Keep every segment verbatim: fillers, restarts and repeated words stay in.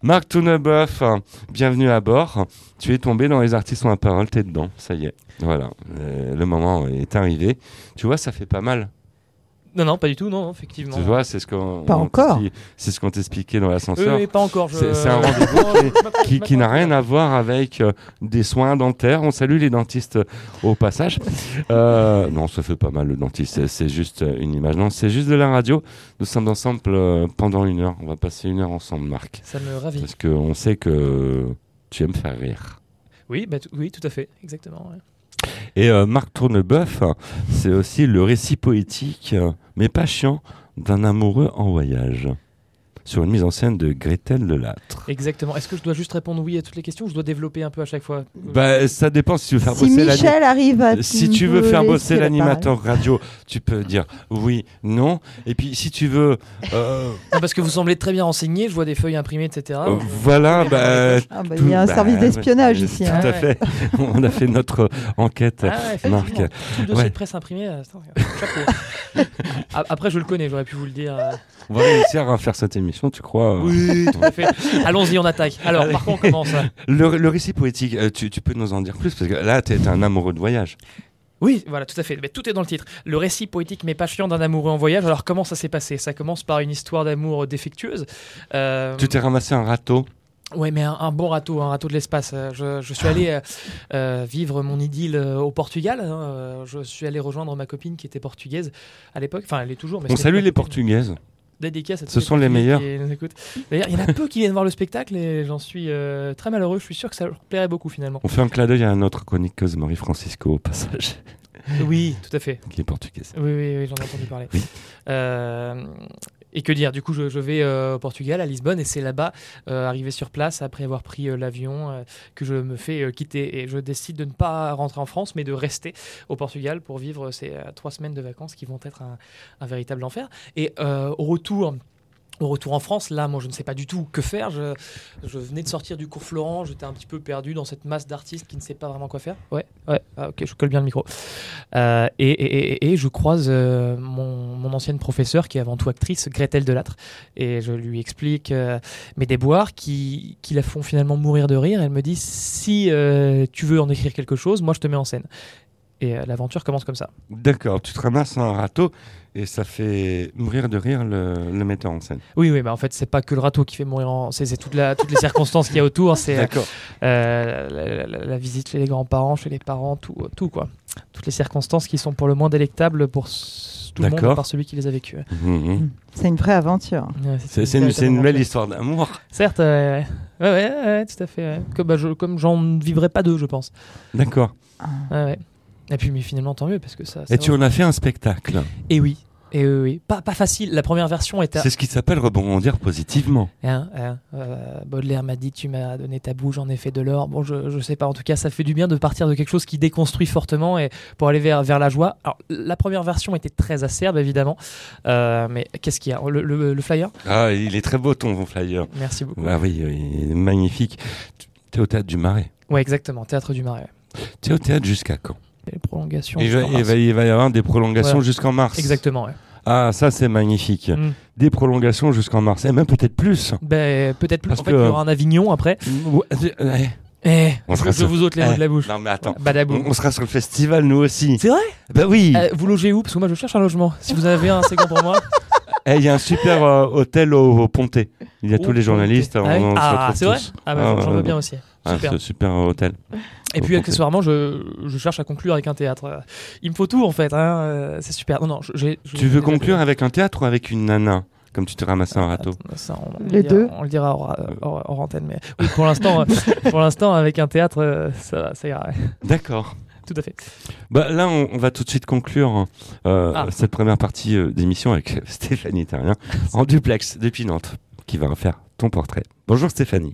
Marc Tourneboeuf, bienvenue à bord. Tu es tombé dans les artistes ont la parole, t'es dedans, ça y est. Voilà, euh, le moment est arrivé. Tu vois, ça fait pas mal. Non, non, pas du tout, non, effectivement. Tu vois, c'est ce qu'on, Pas on encore. t'explique- c'est ce qu'on t'expliquait dans l'ascenseur. Oui, oui, pas encore. Je... C'est, c'est un rendez-vous qui, qui, qui n'a rien à voir avec euh, des soins dentaires. On salue les dentistes euh, au passage. Euh, non, ça fait pas mal le dentiste. C'est, c'est juste euh, une image. Non, c'est juste de la radio. Nous sommes ensemble euh, pendant une heure. On va passer une heure ensemble, Marc. Ça me ravit. Parce qu'on sait que tu aimes faire rire. Oui, bah, t- oui, tout à fait, exactement. Ouais. Et euh, Marc Tourneboeuf, c'est aussi le récit poétique, euh, mais pas chiant, d'un amoureux en voyage. Sur une mise en scène de Gretel Delattre. Exactement. Est-ce que je dois juste répondre oui à toutes les questions ou je dois développer un peu à chaque fois? Bah, ça dépend si tu veux faire Si bosser Michel arrive à... Si un tu peu veux faire laisser bosser la l'animateur radio, tu peux dire oui, non. Et puis si tu veux, euh, Non, parce que vous semblez très bien renseigné, je vois des feuilles imprimées, et cetera. euh, voilà, bah, parole. Ah bah, il y a un tout- service bah, d'espionnage ouais, ici. Tout hein. à Ouais. fait. On a fait notre enquête, Ah, ouais, effectivement. Marc. Tout le dossier Ouais. de presse imprimé, euh, attends, chapeau. A- Après, je le connais, j'aurais pu vous le dire. euh. On va réussir à faire cette émission, tu crois euh, Oui, tout à fait. Allons-y, on attaque. Alors, par contre, on commence. là. le, le récit poétique, euh, tu, tu peux nous en dire plus parce que là, t'es, t'es un amoureux de voyage. Oui, voilà, tout à fait. Mais tout est dans le titre. Le récit poétique mais pas chiant d'un amoureux en voyage. Alors, comment ça s'est passé? Ça commence par une histoire d'amour défectueuse. Euh, Tu t'es ramassé un râteau. Ouais, mais un, un bon râteau, un râteau de l'espace. Euh, Je, je suis allé euh, euh, vivre mon idylle euh, au Portugal. hein. Euh, Je suis allé rejoindre ma copine qui était portugaise à l'époque. Enfin, elle est toujours. Mais On c'était salue ma les copine. Portugaises. Dédicace à tous Ce sont les Portugais meilleurs. qui nous écoutent. D'ailleurs, il y en a peu qui viennent voir le spectacle et j'en suis euh, très malheureux. Je suis sûr que ça leur plairait beaucoup finalement. On fait un clin d'œil à notre chroniqueuse Marie Francisco au passage, Oui, tout à fait. qui est portugaise. Oui, oui, oui, j'en ai entendu parler. Oui. Euh, et que dire? Du coup, je, je vais euh, au Portugal, à Lisbonne, et c'est là-bas, euh, arrivé sur place, après avoir pris euh, l'avion, euh, que je me fais euh, quitter. Et je décide de ne pas rentrer en France, mais de rester au Portugal pour vivre ces euh, trois semaines de vacances qui vont être un, un véritable enfer. Et euh, au retour... Au retour en France, là, moi, je ne sais pas du tout que faire. Je, je venais de sortir du cours Florent, j'étais un petit peu perdu dans cette masse d'artistes qui ne sait pas vraiment quoi faire. Ouais, ouais, ah, ok, je colle bien le micro. Euh, et, et, et, et je croise euh, mon, mon ancienne professeure, qui est avant tout actrice, Gretel Delattre, et je lui explique euh, mes déboires qui, qui la font finalement mourir de rire. Elle me dit, si euh, tu veux en écrire quelque chose, moi, je te mets en scène. Et euh, l'aventure commence comme ça. D'accord, tu te ramasses un râteau et ça fait mourir de rire le, le metteur en scène. Oui, oui, bah en fait, c'est pas que le râteau qui fait mourir, en... c'est, c'est toute la, toutes les circonstances qu'il y a autour. C'est D'accord. euh, la, la- la visite chez les grands-parents, chez les parents, tout, tout quoi. Toutes les circonstances qui sont pour le moins délectables pour s- tout le monde, D'accord. à part celui qui les a vécues. Mhm. C'est une vraie aventure. Ouais, C'est, c'est une, c'est une belle histoire d'amour. Certes, euh, ouais, ouais, ouais, ouais, tout à fait. Ouais. Comme, bah, je, comme j'en vivrais pas deux, je pense. D'accord. Ouais, ouais. Et puis, mais finalement, tant mieux parce que ça. ça Et tu va. en as fait un spectacle. Et oui. Et oui, oui. Pas, pas facile. La première version était. C'est ce qui s'appelle rebondir positivement. Hein, hein, euh, Baudelaire m'a dit tu m'as donné ta bouche, j'en ai fait de l'or. Bon, je, je sais pas, en tout cas, ça fait du bien de partir de quelque chose qui déconstruit fortement et pour aller vers, vers la joie. Alors, la première version était très acerbe, évidemment. Euh, mais qu'est-ce qu'il y a le, le, le flyer? Ah, il est très beau ton flyer. Merci beaucoup. Ah oui, oui, il est magnifique. Tu es au théâtre du Marais. Ouais, exactement, Théâtre du Marais. Tu es au théâtre jusqu'à quand? Les prolongations. il va, jusqu'en il, mars. va, il va y avoir des prolongations Voilà. jusqu'en mars. Exactement, ouais. Ah, ça c'est magnifique. Mm. Des prolongations jusqu'en mars. Et même peut-être plus. Ben, peut-être plus. Parce En fait, que- il y aura un Avignon après. Ouais, ouais. Eh, On je, sera je sur- vous ôte les mots Eh, de la bouche. Non mais attends. Badabou. On, on sera sur le festival nous aussi. C'est vrai? Bah oui. Euh, vous logez où? Parce que moi, je cherche un logement. Si vous en avez un, c'est grand pour moi. Eh, il y a un super euh, hôtel au, au Pontet. Il y a Oh, tous les journalistes. ah, on- oui. on se Ah, retrouve c'est vrai? tous. Ah, bah, Ah, j'en ouais, veux bien ouais. aussi. Ah, Super. c'est super hôtel. Et Au puis Pontet. accessoirement, je, je cherche à conclure avec un théâtre. Euh, Il me faut tout en fait, hein, euh, c'est super. Non, non, j'ai, j'ai- Tu veux j'ai- conclure avec un théâtre ou avec une nana? Comme tu te ramasses un râteau. Attends, ça, on, on Les le dira- deux. On le dira hors, hors- hors antenne, mais oui, pour l'instant, euh, pour l'instant, avec un théâtre, euh, ça, ça ira. Ouais. D'accord. Tout à fait. Bah, là, on, on va tout de suite conclure euh, Ah. cette première partie euh, d'émission avec Stéphanie Terrien en duplex depuis Nantes, qui va refaire ton portrait. Bonjour Stéphanie.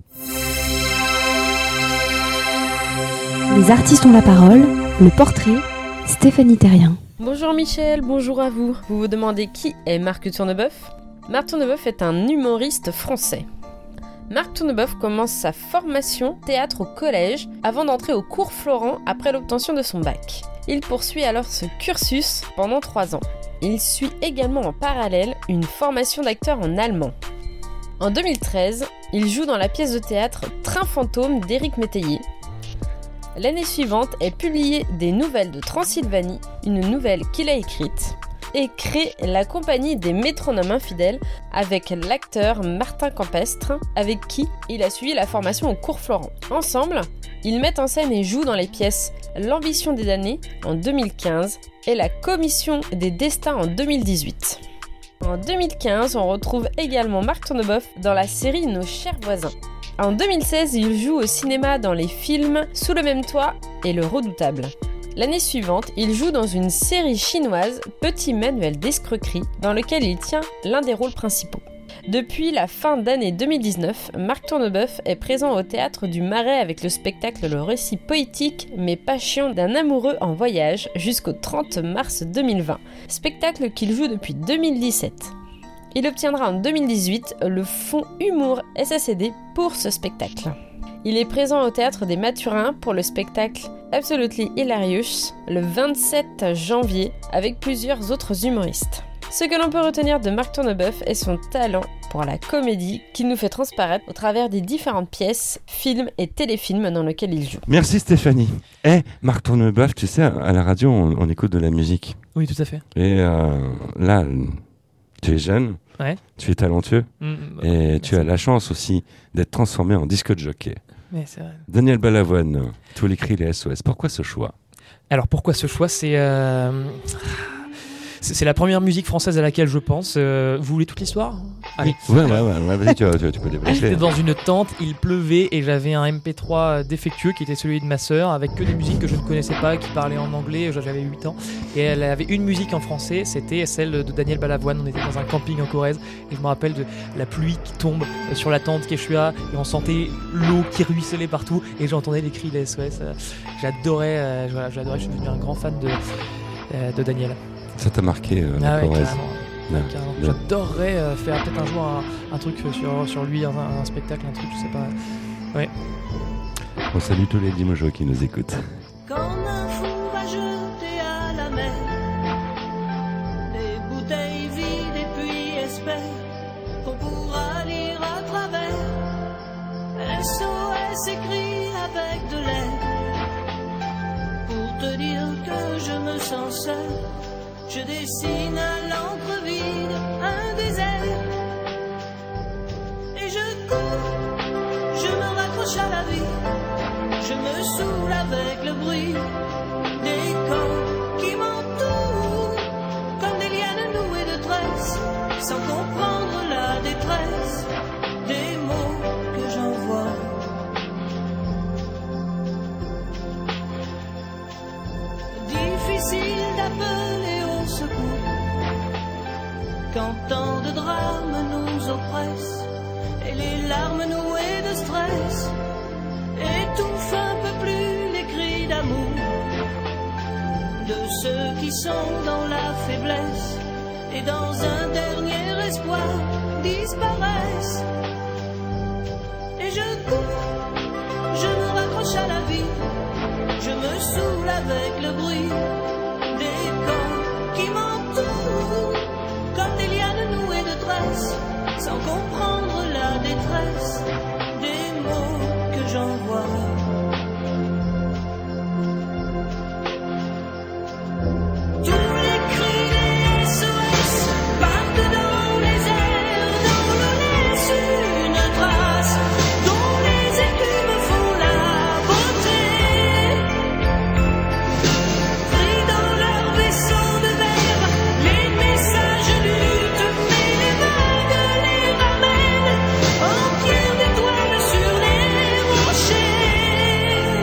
Les artistes ont la parole, le portrait, Stéphanie Terrien. Bonjour Michel, bonjour à vous. Vous vous demandez qui est Marc Tourneboeuf? Marc Tourneboeuf est un humoriste français. Marc Tourneboeuf commence sa formation théâtre au collège avant d'entrer au cours Florent après l'obtention de son bac. Il poursuit alors ce cursus pendant trois ans. Il suit également en parallèle une formation d'acteur en allemand. En deux mille treize, il joue dans la pièce de théâtre Train fantôme d'Éric Métayer. L'année suivante est publiée Des nouvelles de Transylvanie, une nouvelle qu'il a écrite, et crée la compagnie des métronomes infidèles avec l'acteur Martin Campestre, avec qui il a suivi la formation au cours Florent. Ensemble, ils mettent en scène et jouent dans les pièces L'ambition des damnés en deux mille quinze et La commission des destins en deux mille dix-huit. En deux mille quinze, on retrouve également Marc Tourneboeuf dans la série Nos chers voisins. En deux mille seize, il joue au cinéma dans les films Sous le même toit et Le Redoutable. L'année suivante, il joue dans une série chinoise, Petit manuel d'escroquerie, dans lequel il tient l'un des rôles principaux. Depuis la fin d'année deux mille dix-neuf, Marc Tourneboeuf est présent au Théâtre du Marais avec le spectacle Le récit poétique mais passion d'un amoureux en voyage jusqu'au trente mars deux mille vingt, spectacle qu'il joue depuis deux mille dix-sept. Il obtiendra en deux mille dix-huit le fonds Humour S A C D pour ce spectacle. Il est présent au Théâtre des Mathurins pour le spectacle Absolutely Hilarious le vingt-sept janvier avec plusieurs autres humoristes. Ce que l'on peut retenir de Marc Tourneboeuf est son talent pour la comédie qu'il nous fait transparaître au travers des différentes pièces, films et téléfilms dans lesquels il joue. Merci Stéphanie. Eh, hey, Marc Tourneboeuf, tu sais, à la radio, on, on écoute de la musique. Oui, tout à fait. Et euh, là, tu es jeune, ouais. Tu es talentueux, mmh, bah, et merci. Tu as la chance aussi d'être transformé en disque de jockey. Ouais, c'est vrai. Daniel Balavoine, tous les cris, les S O S. Pourquoi ce choix ? Alors pourquoi ce choix ? C'est... Euh... C'est la première musique française à laquelle je pense. Euh, vous voulez toute l'histoire ? Allez. Ouais, ouais, ouais, ouais, vas-y, tu, tu, tu peux développer. J'étais dans une tente, il pleuvait et j'avais un M P trois défectueux qui était celui de ma sœur avec que des musiques que je ne connaissais pas, qui parlaient en anglais, j'avais huit ans. Et elle avait une musique en français, c'était celle de Daniel Balavoine. On était dans un camping en Corrèze et je me rappelle de la pluie qui tombe sur la tente Quechua et on sentait l'eau qui ruisselait partout et j'entendais les cris des S O S. J'adorais, euh, voilà, j'adorais, je suis devenu un grand fan de, euh, de Daniel. Ça t'a marqué, euh, la ah ouais, Corrèze. Carrément. Ouais, carrément. J'adorerais euh, faire peut-être un jour un, un truc sur, sur lui, un, un spectacle, un truc, je sais pas. Ouais. On salue tous les Limogeaux qui nous écoutent. Quand un fou va jeter à la mer des bouteilles vides et puis espère qu'on pourra lire à travers S O S écrit avec de l'air pour te dire que je me sens seul. Je dessine à l'encre vide un désert et je cours, je me raccroche à la vie, je me saoule avec le bruit des corps qui m'entourent comme des lianes nouées de tresses, sans comprendre la détresse des mots que j'envoie. Difficile d'appeler au secours quand tant de drames nous oppressent et les larmes nouées de stress étouffent un peu plus les cris d'amour de ceux qui sont dans la faiblesse et dans un dernier espoir disparaissent. Et je cours, je me raccroche à la vie, je me saoule avec le bruit des corps qui m'entourent comme des lianes nouées de tresses, sans comprendre la détresse des mots que j'envoie. Tous les cris des S O S partent dans les airs, dont nous laisse une trace, dont les écumes font la beauté. Pris dans leur vaisseau de verre, les messages luttent, mais les vagues les ramènent en pierre d'étoiles sur les rochers.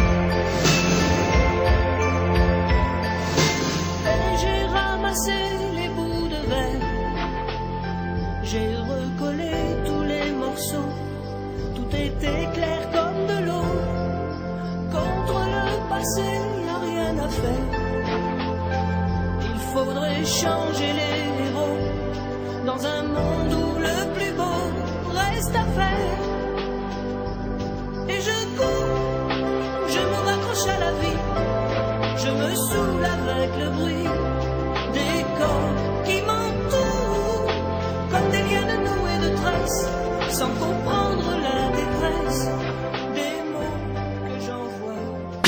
Et j'ai ramassé les bouts de verre, j'ai recollé tous les morceaux, tout était clair comme de l'eau. Contre le passé, y a rien à faire. Il faudrait changer les héros dans un monde où le plus beau reste à faire. Et je cours, je me raccroche à la vie, je me saoule avec le bruit des corps qui m'entourent comme des lianes nouées de tresses,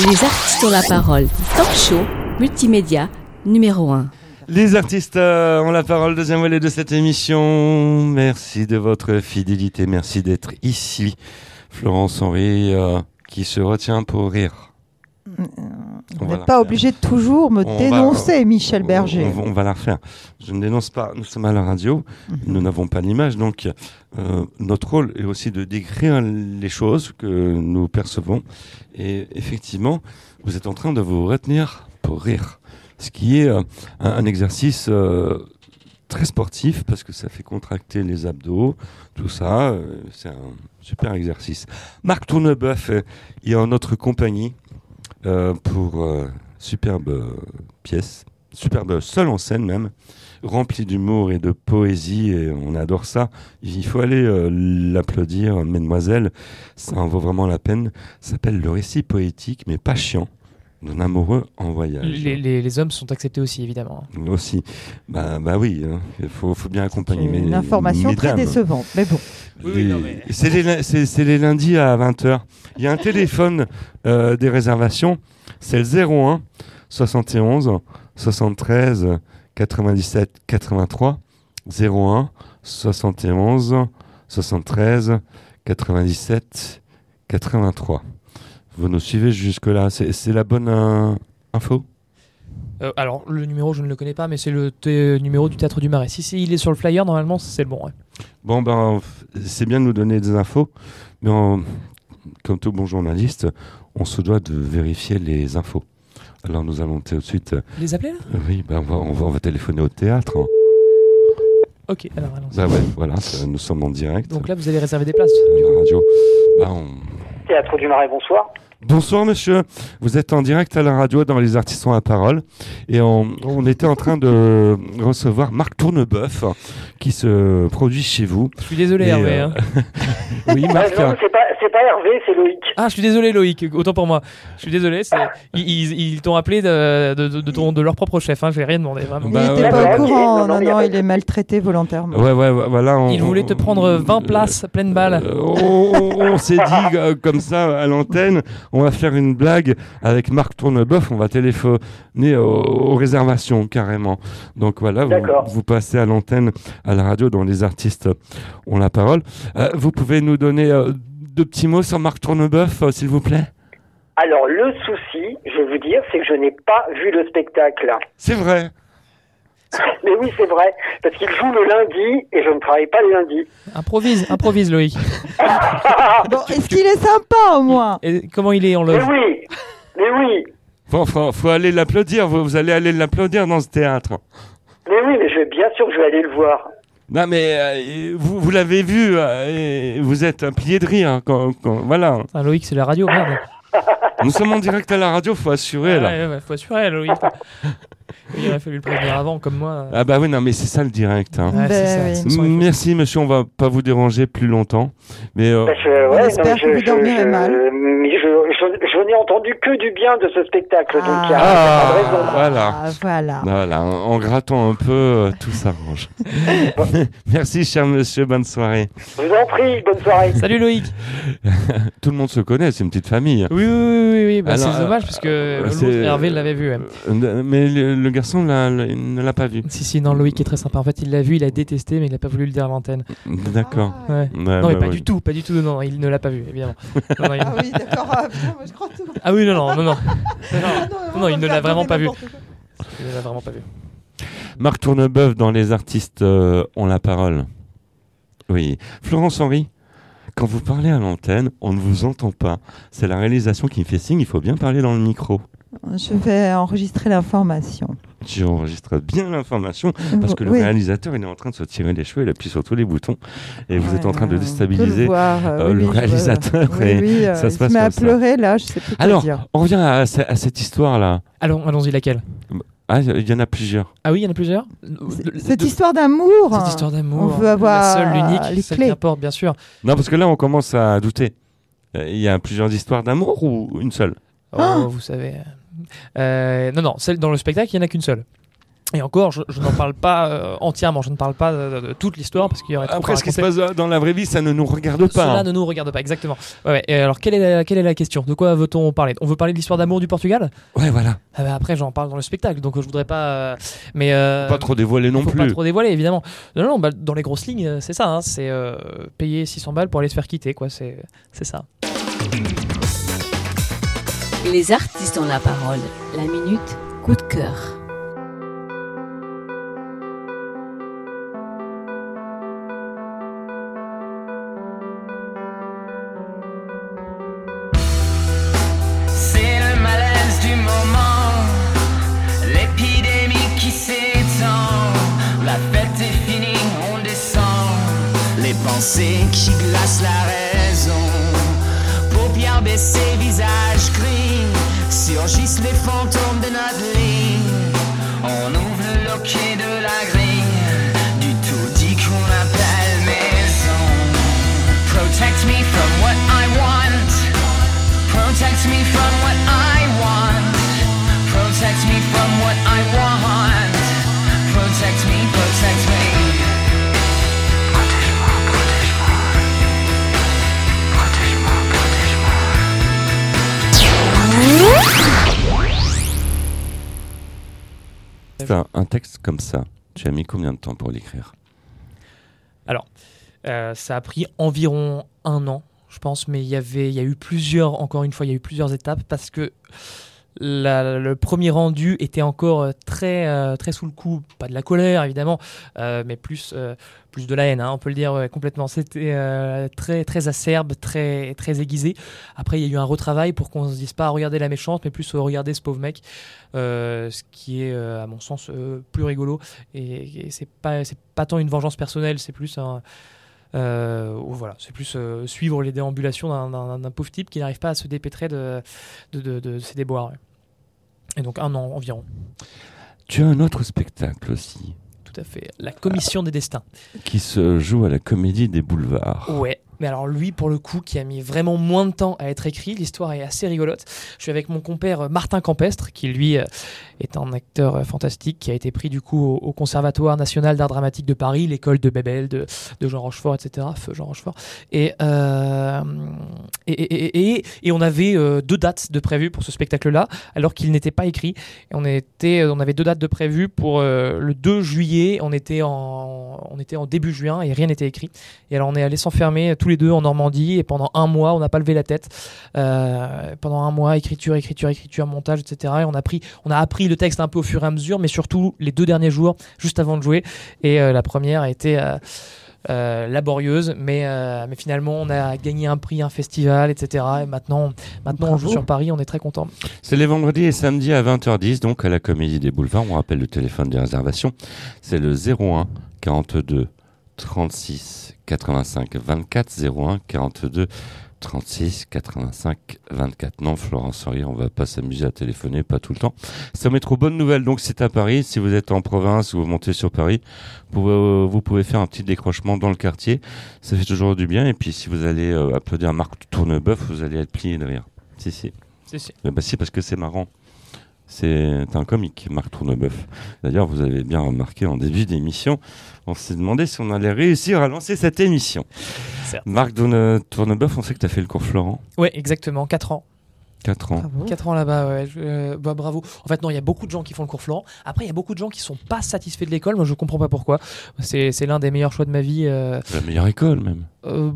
Les artistes ont la parole. Talk show, multimédia, numéro un. Les artistes euh, ont la parole, deuxième volet de cette émission. Merci de votre fidélité, merci d'être ici. Florence Henry euh, qui se retient pour rire. Vous n'êtes pas obligé de toujours me on dénoncer, va, Michel Berger. On, on, on va la refaire. Je ne dénonce pas, nous sommes à la radio, mmh. nous n'avons pas l'image, donc euh, notre rôle est aussi de décrire les choses que nous percevons. Et effectivement, vous êtes en train de vous retenir pour rire. Ce qui est euh, un, un exercice euh, très sportif parce que ça fait contracter les abdos, tout ça. Euh, c'est un super exercice. Marc Tourneboeuf est en notre compagnie euh, pour euh, superbe euh, pièce, superbe seule en scène même, remplie d'humour et de poésie et on adore ça. Il faut aller euh, l'applaudir, mesdemoiselles, ça en vaut vraiment la peine. Ça s'appelle Le récit poétique mais pas chiant d'un amoureux en voyage. Les, les, les hommes sont acceptés aussi, évidemment. Aussi. Bah, bah oui, il hein. faut, faut bien accompagner mes Une information mesdames. très décevante, mais bon. Les... Oui, non, mais... C'est, les, c'est, c'est les lundis à vingt heures. Il y a un téléphone euh, des réservations, c'est le zéro un soixante et onze soixante-treize quatre-vingt-dix-sept quatre-vingt-trois zéro un soixante et onze soixante-treize quatre-vingt-dix-sept quatre-vingt-trois. Vous nous suivez jusque-là, c'est, c'est la bonne euh, info euh, Alors, le numéro, je ne le connais pas, mais c'est le t- numéro du Théâtre du Marais. Si, si il est sur le flyer, normalement, c'est le bon. Ouais. Bon, ben, c'est bien de nous donner des infos, mais on, comme tout bon journaliste, on se doit de vérifier les infos. Alors, nous allons tout de suite... Les appeler, là euh, Oui, ben, on, va, on, va, on va téléphoner au théâtre. Hein. Ok, alors allons-y. Bah ouais, voilà, ça, nous sommes en direct. Donc là, vous allez réserver des places. À la radio. Bah, on... Théâtre du Marais, bonsoir. Bonsoir monsieur, vous êtes en direct à la radio dans Les Artistes ont la parole et on, on était en train de recevoir Marc Tourneboeuf qui se produit chez vous. Je suis désolé Hervé. Euh... Hein. Oui Marc. Euh, non, c'est pas, c'est pas Hervé, c'est Loïc. Ah je suis désolé Loïc, autant pour moi. Je suis désolé, c'est... Ils, ils, ils t'ont appelé de, de, de, de, ton, de leur propre chef, hein. Je n'ai rien demandé vraiment. Bah, il n'était ouais, pas ouais, au courant, okay. non, non, non, il est maltraité volontairement. Ouais, ouais, voilà. On, il voulait te prendre vingt places euh, pleines balles. Euh, on, on, on s'est dit euh, comme ça à l'antenne, on va faire une blague avec Marc Tourneboeuf, on va téléphoner aux, aux réservations carrément. Donc voilà, vous, vous passez à l'antenne à la radio dont Les Artistes ont la parole. Euh, vous pouvez nous donner euh, deux petits mots sur Marc Tourneboeuf, euh, s'il vous plaît? Alors le souci, je vais vous dire, c'est que je n'ai pas vu le spectacle. C'est vrai. Mais oui, c'est vrai, parce qu'il joue le lundi et je ne travaille pas le lundi. Improvise, improvise Loïc. Bon, est-ce qu'il est sympa au moins? Et comment il est en loge? Mais oui, mais oui. Bon, faut, faut aller l'applaudir, vous, vous allez aller l'applaudir dans ce théâtre. Mais oui, mais je vais bien sûr que je vais aller le voir. Non mais euh, vous, vous l'avez vu, euh, et vous êtes un plié de rire, hein, quand, quand, voilà. Ah, Loïc, c'est la radio, merde. Nous sommes en direct à la radio, faut assurer ah, là. Ouais, ouais, faut assurer Loïc. Il aurait fallu le prévenir avant, comme moi. Ah bah oui, non mais c'est ça le direct. Hein. Ouais, ben c'est ça. Oui. Merci monsieur, on va pas vous déranger plus longtemps. Mais euh... bah je, ouais, on espère non, que vous je, dormirez je, mal. Mais je, je, je n'ai entendu que du bien de ce spectacle, ah, donc il y a ah, pas de raison. Voilà. Ah, voilà. Voilà, en, en grattant un peu, euh, tout s'arrange. Merci cher monsieur, bonne soirée. Je vous en prie, bonne soirée. Salut Loïc. Tout le monde se connaît, c'est une petite famille. Oui, oui, oui, oui. Bah, Alors, c'est dommage parce que euh, Hervé l'avait vu. Ouais. Euh, mais le, le garçon l'a, il ne l'a pas vu. Si, si, non, Loïc est très sympa. En fait, il l'a vu, il a détesté, mais il n'a pas voulu le dire à l'antenne. D'accord. Ah, ouais. Ouais, non, bah, mais pas ouais. du tout, pas du tout. Non, il ne l'a pas vu, évidemment. Non, non, il... Ah oui, d'accord. Ah, putain, moi, je crois tout. ah oui, non, non, non, non. non, Ah non, non, il ne l'a vraiment pas vu. Quoi. Il ne l'a vraiment pas vu. Marc Tourneboeuf dans Les Artistes euh, ont la parole. Oui. Florence Henry, quand vous parlez à l'antenne, on ne vous entend pas. C'est la réalisation qui me fait signe, il faut bien parler dans le micro. Je vais enregistrer l'information. Tu enregistres bien l'information parce que le oui. réalisateur il est en train de se tirer les cheveux, il appuie sur tous les boutons et vous ouais, êtes en train de le déstabiliser voir, euh, euh, oui, le oui, réalisateur oui, et oui, euh, ça se passe il se met comme à ça. pleurer là, je sais plus quoi Alors, dire. on revient à, à, à cette histoire là. Allons, allons-y, laquelle? Ah, il y en a plusieurs. Ah oui, il y en a plusieurs. C'est, cette de, histoire d'amour. Cette histoire d'amour. On veut avoir la seule, l'unique, les celle clés. qui importe, bien sûr. Non, parce que là, on commence à douter. Il y a plusieurs histoires d'amour ou une seule? Oh, ah. Vous savez. Euh, non, non, celle dans le spectacle, il n'y en a qu'une seule. Et encore, je, je n'en parle pas euh, entièrement, je ne parle pas de, de toute l'histoire parce qu'il y aurait trop à Après, ce qui se raconter. passe dans la vraie vie, ça ne nous regarde pas. Cela hein. ne nous regarde pas, exactement. Ouais, ouais. Et alors, quelle est, la, quelle est la question? De quoi veut-on parler? On veut parler de l'histoire d'amour du Portugal? Ouais, voilà. Ah bah après, j'en parle dans le spectacle, donc euh, je voudrais pas. euh, mais euh, Pas trop dévoiler non faut plus. pas trop dévoiler, évidemment. Non, non, bah, dans les grosses lignes, euh, c'est ça. Hein, c'est euh, payer six cents balles pour aller se faire quitter, quoi. C'est, c'est ça. Les artistes ont la parole. La minute coup de cœur. C'est le malaise du moment, l'épidémie qui s'étend, la fête est finie, on descend, les pensées qui glacent la raison, paupières baissées, visage gris, surgissent les fantômes de notre lit, on ouvre le loquet de la grille, du tout dit qu'on appelle maison. Protect me from what I want, protect me from what I want, protect me from what I want, protect me, protect me. Protège-moi, protège-moi, protège-moi, protège-moi. C'est un, un texte comme ça. Tu as mis combien de temps pour l'écrire? Alors, euh, ça a pris environ un an, je pense, mais il y avait, il y a eu plusieurs, encore une fois, il y a eu plusieurs étapes parce que la- le premier rendu était encore euh, très, euh, très sous le coup, pas de la colère évidemment, euh, mais plus, euh, plus de la haine, hein, on peut le dire ouais, complètement. C'était euh, très, très acerbe, très, très aiguisé. Après, il y a eu un retravail pour qu'on se dise pas regarder la méchante, mais plus euh, regarder ce pauvre mec, euh, ce qui est, euh, à mon sens, euh, plus rigolo. Et, et c'est pas, c'est pas tant une vengeance personnelle, c'est plus un Euh, voilà, c'est plus euh, suivre les déambulations d'un, d'un, d'un pauvre type qui n'arrive pas à se dépêtrer de, de, de, de ses déboires. Ouais. Et donc un an environ. Tu as un autre spectacle aussi, Tout à fait. La commission des destins. qui se joue à la Comédie des Boulevards. Ouais. Mais alors lui, pour le coup, qui a mis vraiment moins de temps à être écrit, l'histoire est assez rigolote. Je suis avec mon compère euh, Martin Campestre, qui lui euh, est un acteur euh, fantastique, qui a été pris du coup au, au Conservatoire National d'Art Dramatique de Paris, l'école de Bebel, de, de Jean Rochefort, et cetera. Feu Jean Rochefort. Et, euh, et, et, et, et, et on avait euh, deux dates de prévues pour ce spectacle-là, alors qu'il n'était pas écrit. Et on, était, on avait deux dates de prévues pour euh, le deux juillet, on était, en, on était en début juin et rien n'était écrit. Et alors on est allé s'enfermer tous les deux en Normandie et pendant un mois on n'a pas levé la tête. Euh, pendant un mois, écriture, écriture, écriture, montage, et cetera. Et on a pris, on a appris le texte un peu au fur et à mesure, mais surtout les deux derniers jours, juste avant de jouer. Et euh, la première a été euh, euh, laborieuse, mais, euh, mais finalement on a gagné un prix, un festival, et cetera. Et maintenant, maintenant on joue sur Paris, on est très content. C'est les vendredis et samedis à vingt heures dix, donc à la Comédie des Boulevards. On rappelle le téléphone des réservations. C'est le zéro un quarante-deux trente-six quatre-vingt-cinq vingt-quatre, zéro un quarante-deux trente-six quatre-vingt-cinq vingt-quatre. Non, Florence, sorry, on va pas s'amuser à téléphoner, pas tout le temps. Ça met trop bonne nouvelle. Donc c'est à Paris. Si vous êtes en province ou vous montez sur Paris, vous pouvez, euh, vous pouvez faire un petit décrochement dans le quartier. Ça fait toujours du bien. Et puis si vous allez euh, applaudir Marc Tourneboeuf, vous allez être plié de rire. Si, si. Si, si. Eh ben, si, parce que c'est marrant. C'est un comique, Marc Tourneboeuf. D'ailleurs, vous avez bien remarqué en début d'émission, on s'est demandé si on allait réussir à lancer cette émission. Certes. Marc Tourne- Tourneboeuf, on sait que tu as fait le cours Florent. Ouais, exactement, quatre ans. quatre ans. Bravo. quatre ans là-bas, ouais. Je- euh, bah, bravo. En fait, non, il y a beaucoup de gens qui font le cours Florent. Après, il y a beaucoup de gens qui sont pas satisfaits de l'école. Moi, je comprends pas pourquoi. C'est, c'est l'un des meilleurs choix de ma vie. Euh, La meilleure école, même. euh,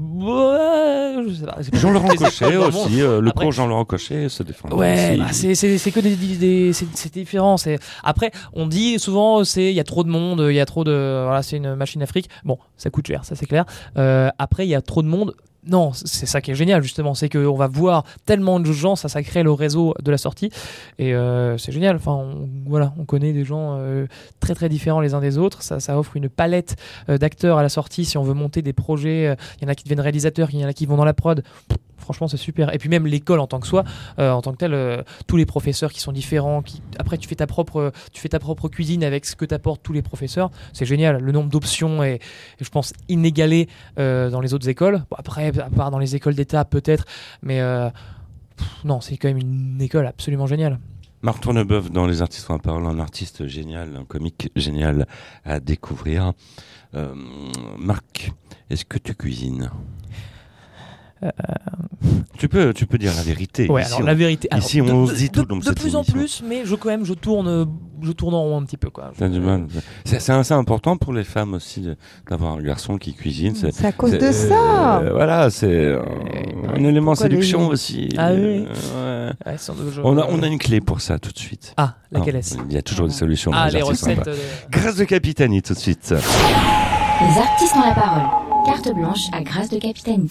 ouais, je sais pas. C'est pas Jean-Laurent toutes les Cochet écoles dans le monde. aussi. euh, le Après- cours Jean-Laurent Cochet se défend. Ouais, aussi. bah, c'est, c'est, c'est que des, des c'est, c'est différent. C'est... Après, on dit souvent, c'est il y a trop de monde, il y a trop de, voilà, c'est une machine à fric. Bon, ça coûte cher, ça c'est clair. Euh, après, il y a trop de monde. Non, c'est ça qui est génial justement, c'est qu'on va voir tellement de gens, ça, ça crée le réseau de la sortie et euh, c'est génial. Enfin, on, voilà, on connaît des gens euh, très très différents les uns des autres. Ça, ça offre une palette euh, d'acteurs à la sortie si on veut monter des projets. Il y en a qui deviennent réalisateurs, il y en a qui vont dans la prod. Franchement, c'est super. Et puis même l'école en tant que soi, euh, en tant que telle, euh, tous les professeurs qui sont différents. Qui... Après, tu fais ta propre, tu fais ta propre cuisine avec ce que t'apportent tous les professeurs. C'est génial. Le nombre d'options est, est je pense, inégalé euh, dans les autres écoles. Bon, après, à part dans les écoles d'État peut-être, mais euh, pff, non, c'est quand même une école absolument géniale. Marc Tourneboeuf dans Les Artistes ont la parole, un artiste génial, un comique génial à découvrir. Euh, Marc, est-ce que tu cuisines ? Euh... Tu peux, tu peux dire la vérité. Ouais, ici, alors on, la vérité. Ici, alors, on de, se dit tout de, dans de cette plus en émission. plus, mais je quand même, je tourne, je tourne en rond un petit peu, quoi. T'as du mal. C'est, c'est assez important pour les femmes aussi d'avoir un garçon qui cuisine. C'est, c'est à cause c'est, de ça. Euh, voilà, c'est euh, un élément Pourquoi séduction les... aussi. Ah oui. Euh, ouais. Ouais, sans doute, je... on, a, on a une clé pour ça tout de suite. Ah, laquelle ah, est-ce ? Il y a toujours des solutions. Ah, les, les recettes. De... Grâce de Capitani tout de suite. Les artistes ont la parole. Carte blanche à Grâce de Capitani.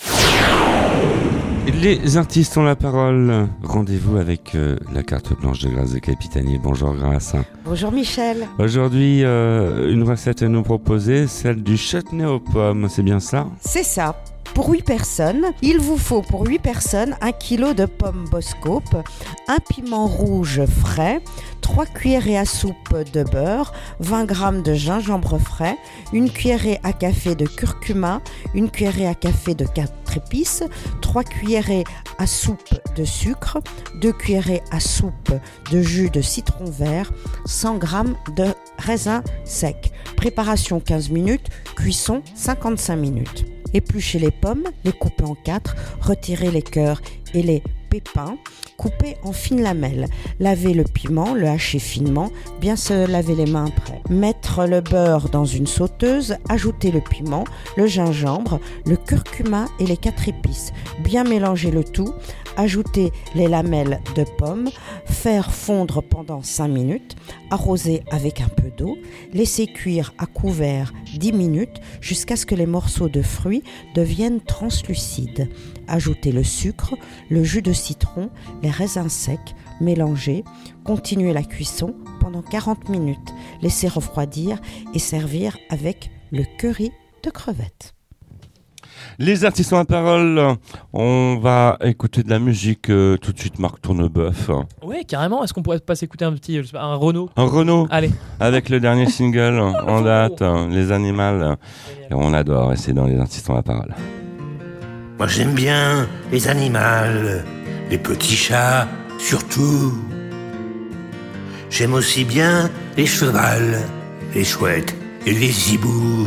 Les artistes ont la parole. Rendez-vous avec euh, la carte blanche de Grâce de Capitani. Bonjour Grâce. Bonjour Michel. Aujourd'hui, euh, une recette à nous proposer, celle du chutney aux pommes. C'est bien ça ? C'est ça. Pour huit personnes, il vous faut pour huit personnes un kilo de pommes Boscope, un piment rouge frais, trois cuillerées à soupe de beurre, vingt grammes de gingembre frais, une cuillerée à café de curcuma, une cuillerée à café de quatre épices, trois cuillerées à soupe de sucre, deux cuillerées à soupe de jus de citron vert, cent grammes de raisin sec. Préparation quinze minutes, cuisson cinquante-cinq minutes. Épluchez les pommes, les coupez en quatre, retirez les cœurs et les pépins, coupez en fines lamelles. Lavez le piment, le hachez finement, bien se laver les mains après. Mettre le beurre dans une sauteuse, ajouter le piment, le gingembre, le curcuma et les quatre épices. Bien mélanger le tout, ajouter les lamelles de pommes, faire fondre pendant cinq minutes, arroser avec un peu d'eau, laisser cuire à couvert dix minutes jusqu'à ce que les morceaux de fruits deviennent translucides. Ajoutez le sucre, le jus de citron, les raisins secs, mélangez, continuez la cuisson pendant quarante minutes, laissez refroidir et servir avec le curry de crevettes. Les artistes ont la parole. On va écouter de la musique euh, tout de suite. Marc Tourneboeuf. Ouais, carrément. Est-ce qu'on pourrait pas s'écouter un petit, je sais pas, un Renaud ? Un Renaud. Allez. Avec le dernier single en date, Les Animaux. Et on adore. Et c'est dans Les artistes ont la parole. Moi j'aime bien les animaux, les petits chats surtout. J'aime aussi bien les chevals, les chouettes et les hiboux.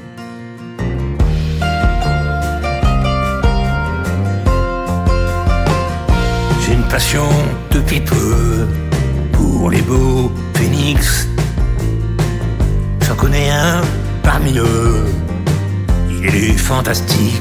J'ai une passion depuis peu pour les beaux phénix. J'en connais un parmi eux, il est fantastique.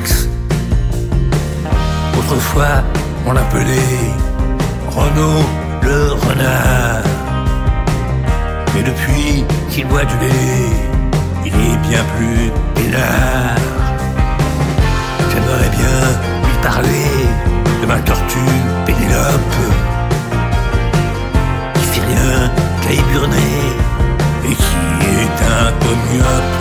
Autrefois, on l'appelait Renaud le renard. Mais depuis qu'il boit du lait, il est bien plus peinard. J'aimerais bien lui parler de ma tortue Pénélope, qui fait rien qu'à éburner et qui est un peu myope.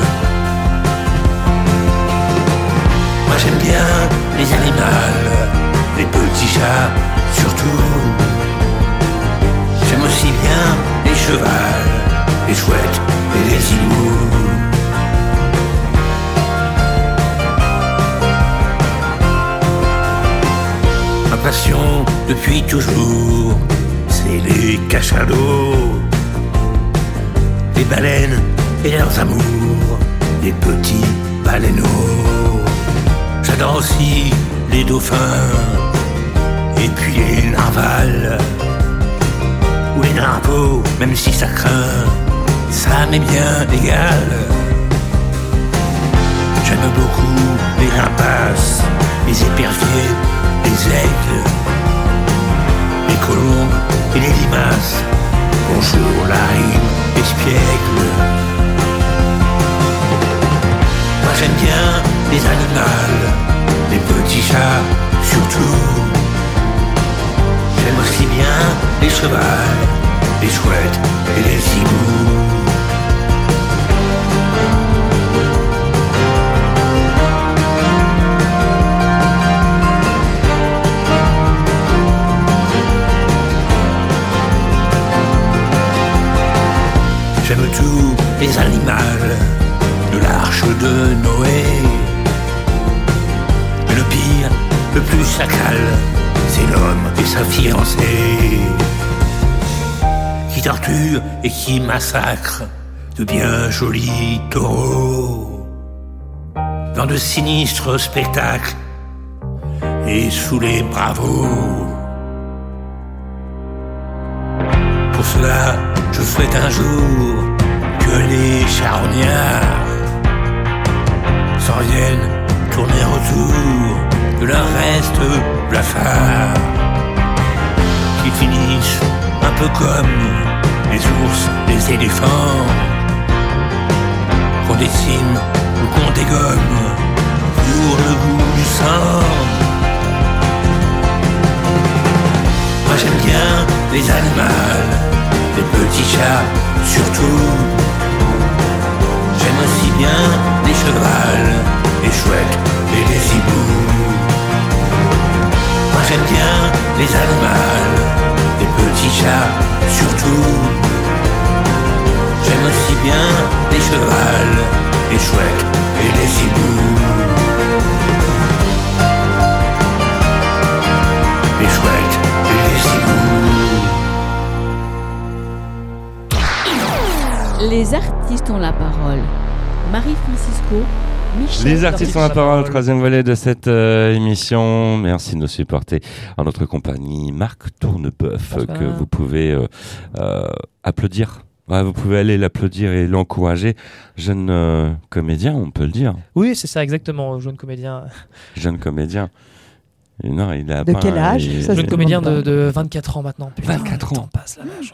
Moi j'aime bien les animaux, les petits chats surtout. J'aime aussi bien les chevals, les chouettes et les hiboux. Ma passion depuis toujours, c'est les cachalots, les baleines et leurs amours, les petits baleineaux. J'adore aussi les dauphins et puis les narvals ou les narvaux, même si ça craint, ça m'est bien égal. J'aime beaucoup les rapaces, les éperviers, les aigles, les colombes et les limaces. Bonjour la rime espiègle. Moi j'aime bien les animaux, les petits chats surtout. J'aime aussi bien les chevals, les chouettes et les hiboux. J'aime tous les animaux de l'arche de Noé. Mais le pire, le plus sacral, c'est l'homme et sa fiancée. qui torture et qui massacre de bien jolis taureaux. Dans de sinistres spectacles et sous les bravos. Pour cela, je souhaite un jour que les charognards s'en viennent tourner autour de leur reste blafard, qu'ils finissent un peu comme les ours, les éléphants, qu'on décime ou qu'on dégomme pour le goût du sang. Moi j'aime bien les animaux, les petits chats surtout. J'aime aussi bien les chevals, les chouettes et les hiboux. Moi j'aime bien les animaux, les petits chats surtout. J'aime aussi bien les chevals, les chouettes et les hiboux. Les chouettes et les hiboux. Les artistes ont la parole. Marie-Francisco, Michel. Les artistes ont la parole, troisième volet de cette euh, émission. Merci de nous supporter. En notre compagnie, Marc Tourneboeuf, Bonsoir. que vous pouvez euh, euh, applaudir. Ouais, vous pouvez aller l'applaudir et l'encourager. Jeune euh, comédien, on peut le dire. Oui, c'est ça, exactement, jeune comédien. Jeune comédien. Et non, il a De pas, quel âge il... Ça, Jeune comédien de, de vingt-quatre ans maintenant. Putain, vingt-quatre le ans. temps passe, la vache.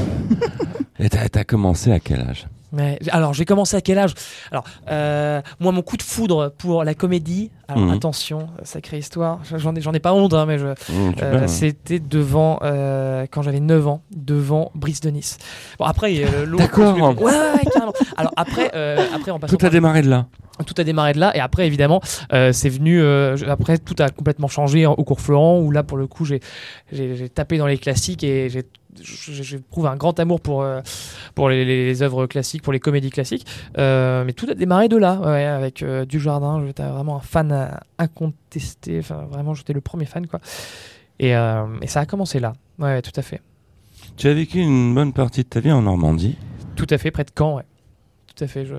Et t'as, t'as commencé à quel âge? Mais, alors, j'ai commencé à quel âge? Alors, euh, moi, mon coup de foudre pour la comédie, alors Mhm. attention, sacrée histoire, j'en ai, j'en ai pas honte, hein, mais je, Mmh, tu euh, peux, hein. c'était devant, euh, quand j'avais neuf ans, devant Brice de Nice. Bon, après, euh, l'autre- D'accord. Ouais, ouais, ouais, carrément. Alors, après, euh, après en passant Tout a par- démarré de là. Tout a démarré de là et après évidemment euh, c'est venu euh, je- après tout a complètement changé en- au cours Florent où là pour le coup j'ai, j'ai, j'ai tapé dans les classiques et j'ai j'ai- j'éprouve un grand amour pour euh, pour les, les, les œuvres classiques, pour les comédies classiques, euh, mais tout a démarré de là, ouais, avec euh, Dujardin. J'étais vraiment un fan euh, incontesté, enfin vraiment j'étais le premier fan quoi, et, euh, et ça a commencé là, ouais, ouais, tout à fait, Tu as vécu une bonne partie de ta vie en Normandie. tout à fait, près de Caen, ouais, tout à fait. Je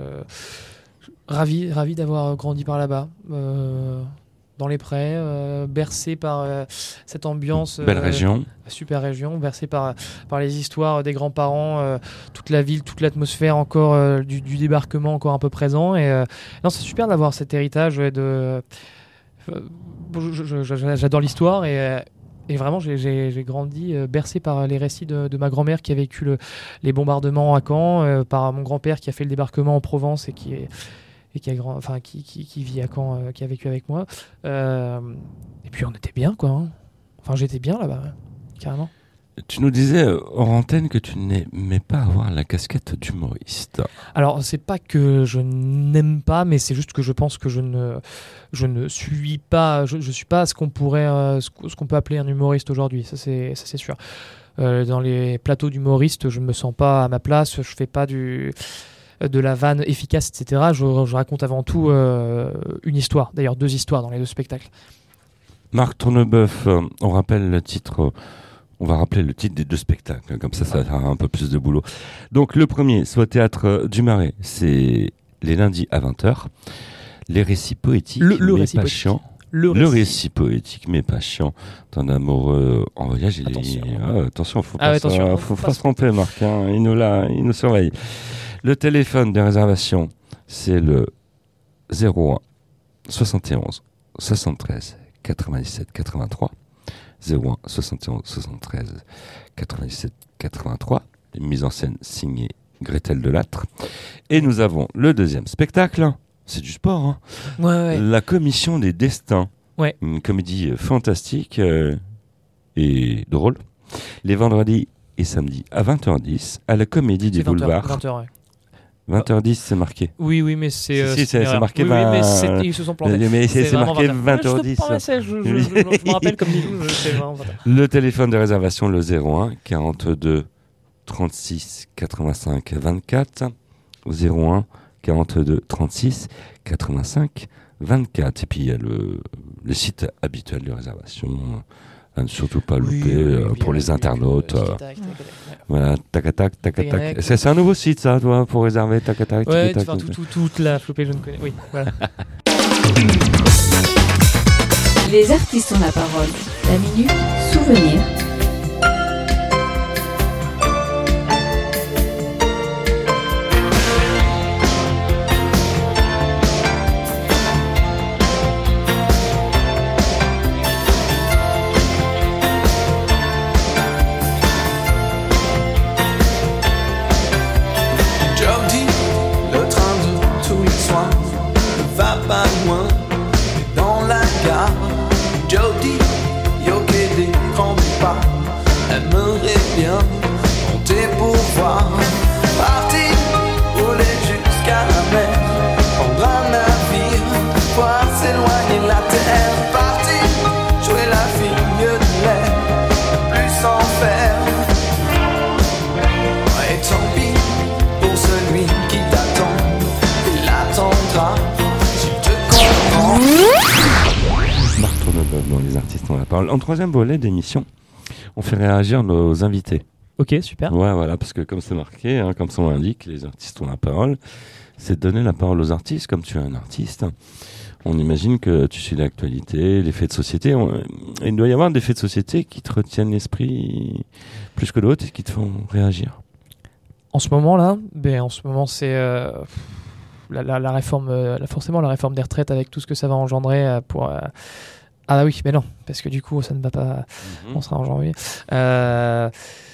ravi, ravi d'avoir grandi par là-bas, euh, dans les prés, euh, bercé par euh, cette ambiance. Belle euh, région. Super région, bercé par, par les histoires des grands-parents, euh, toute la ville, toute l'atmosphère encore euh, du, du débarquement encore un peu présent. Et euh, non, c'est super d'avoir cet héritage ouais, de. euh, je- je- je- j'adore l'histoire et. euh, Et vraiment, j'ai, j'ai, j'ai grandi euh, bercé par les récits de, de ma grand-mère qui a vécu le, les bombardements à Caen, euh, par mon grand-père qui a fait le débarquement en Provence et qui, est, et qui, a grand, enfin, qui, qui, qui vit à Caen, euh, qui a vécu avec moi. Euh, et puis on était bien, quoi. Hein. Enfin, j'étais bien là-bas, ouais, carrément. Tu nous disais euh, hors antenne que tu n'aimais pas avoir la casquette d'humoriste. Alors, c'est pas que je n'aime pas, mais c'est juste que je pense que je ne, je ne suis pas, je, je suis pas ce qu'on pourrait, euh, ce, qu'on- ce qu'on peut appeler un humoriste aujourd'hui. Ça, c'est, ça, c'est sûr. Euh, dans les plateaux d'humoristes, je me sens pas à ma place. Je fais pas du, de la vanne efficace, et cetera. Je, je raconte avant tout euh, une histoire. D'ailleurs, deux histoires dans les deux spectacles. Marc Tourneboeuf, euh, on rappelle le titre. euh, On va rappeler le titre des deux spectacles, comme ça, ça fera un peu plus de boulot. Donc, le premier, soit au Théâtre euh, du Marais, c'est les lundis à vingt heures. Les récits poétiques, Le- le mais récit pas poétique. chiants. Le Le récit. récit poétique, mais pas chiant. D'un amoureux en voyage. Il Attention. Est... Ah, attention, faut Ah pas, ouais, se- attention. faut Pas pas se tromper, Marc. Hein. Il nous l'a, il nous surveille. Le téléphone de réservation, c'est le zéro un soixante et onze soixante-treize quatre-vingt-dix-sept quatre-vingt-trois. zéro un soixante et onze soixante-treize quatre-vingt-dix-sept quatre-vingt-trois. Mise en scène signée Gretel Delattre. Et nous avons le deuxième spectacle. C'est du sport, hein. Ouais, ouais. La Commission des Destins. Ouais. Une comédie euh, fantastique euh, et drôle. Les vendredis et samedis à vingt heures dix à la Comédie des C'est vingt heures, Boulevards. vingt heures, ouais. vingt heures dix, c'est marqué. Oui, oui, mais c'est. Si, euh, si, c'est- une c'est erreur. marqué Oui, oui, mais vingt- c'est- ils se sont plantés. Mais c'est- c'est vraiment marqué vingt heures. vingt heures Ouais, je dix. te paraissais, je, je, je, je, je me rappelle comme Milou, je sais vraiment vingt heures. Le téléphone de réservation, le zéro un quarante-deux trente-six quatre-vingt-cinq vingt-quatre. zéro un quarante-deux trente-six quatre-vingt-cinq vingt-quatre. Et puis il y a le, le site habituel de réservation À ne surtout pas Oui, louper oui, euh, oui, pour oui, les oui, internautes. oui, euh, tac, tac, tac, tac, ouais. Voilà, tac tac tac tac Tac, tac. C'est, c'est un nouveau site ça, toi, pour réserver tac tac tac. Ouais, tac, enfin, tac, tout, tac. tout, toute la flopée, je ne connais. Oui, voilà. Les artistes ont la parole. La minute souvenir. Jody, le train de tous les soirs ne va pas loin. Dans la gare, Jody, yoke des grands pas, aimerait bien monter pour voir. Partir, rouler jusqu'à la mer, prendre un navire, voir s'éloigner la terre. Partir, jouer la fille de l'air, plus s'en faire. Et tant pis pour celui qui t'attend, il attendra. Marc Tourneboeuf dans Les artistes ont la parole. En troisième volet d'émission, on fait réagir nos invités. Ok, super. Ouais, voilà, parce que comme c'est marqué, hein, comme son nom l'indique, les artistes ont la parole. C'est donner la parole aux artistes, comme tu es un artiste. On imagine que tu suis l'actualité, les faits de société. On... Il doit y avoir des faits de société qui te retiennent l'esprit plus que d'autres et qui te font réagir. En ce moment là, ben en ce moment c'est euh, la, la, la réforme, euh, la, forcément la réforme des retraites avec tout ce que ça va engendrer euh, pour. Euh, ah oui, mais non, parce que du coup ça ne va pas. Mm-hmm. On sera en janvier. Euh,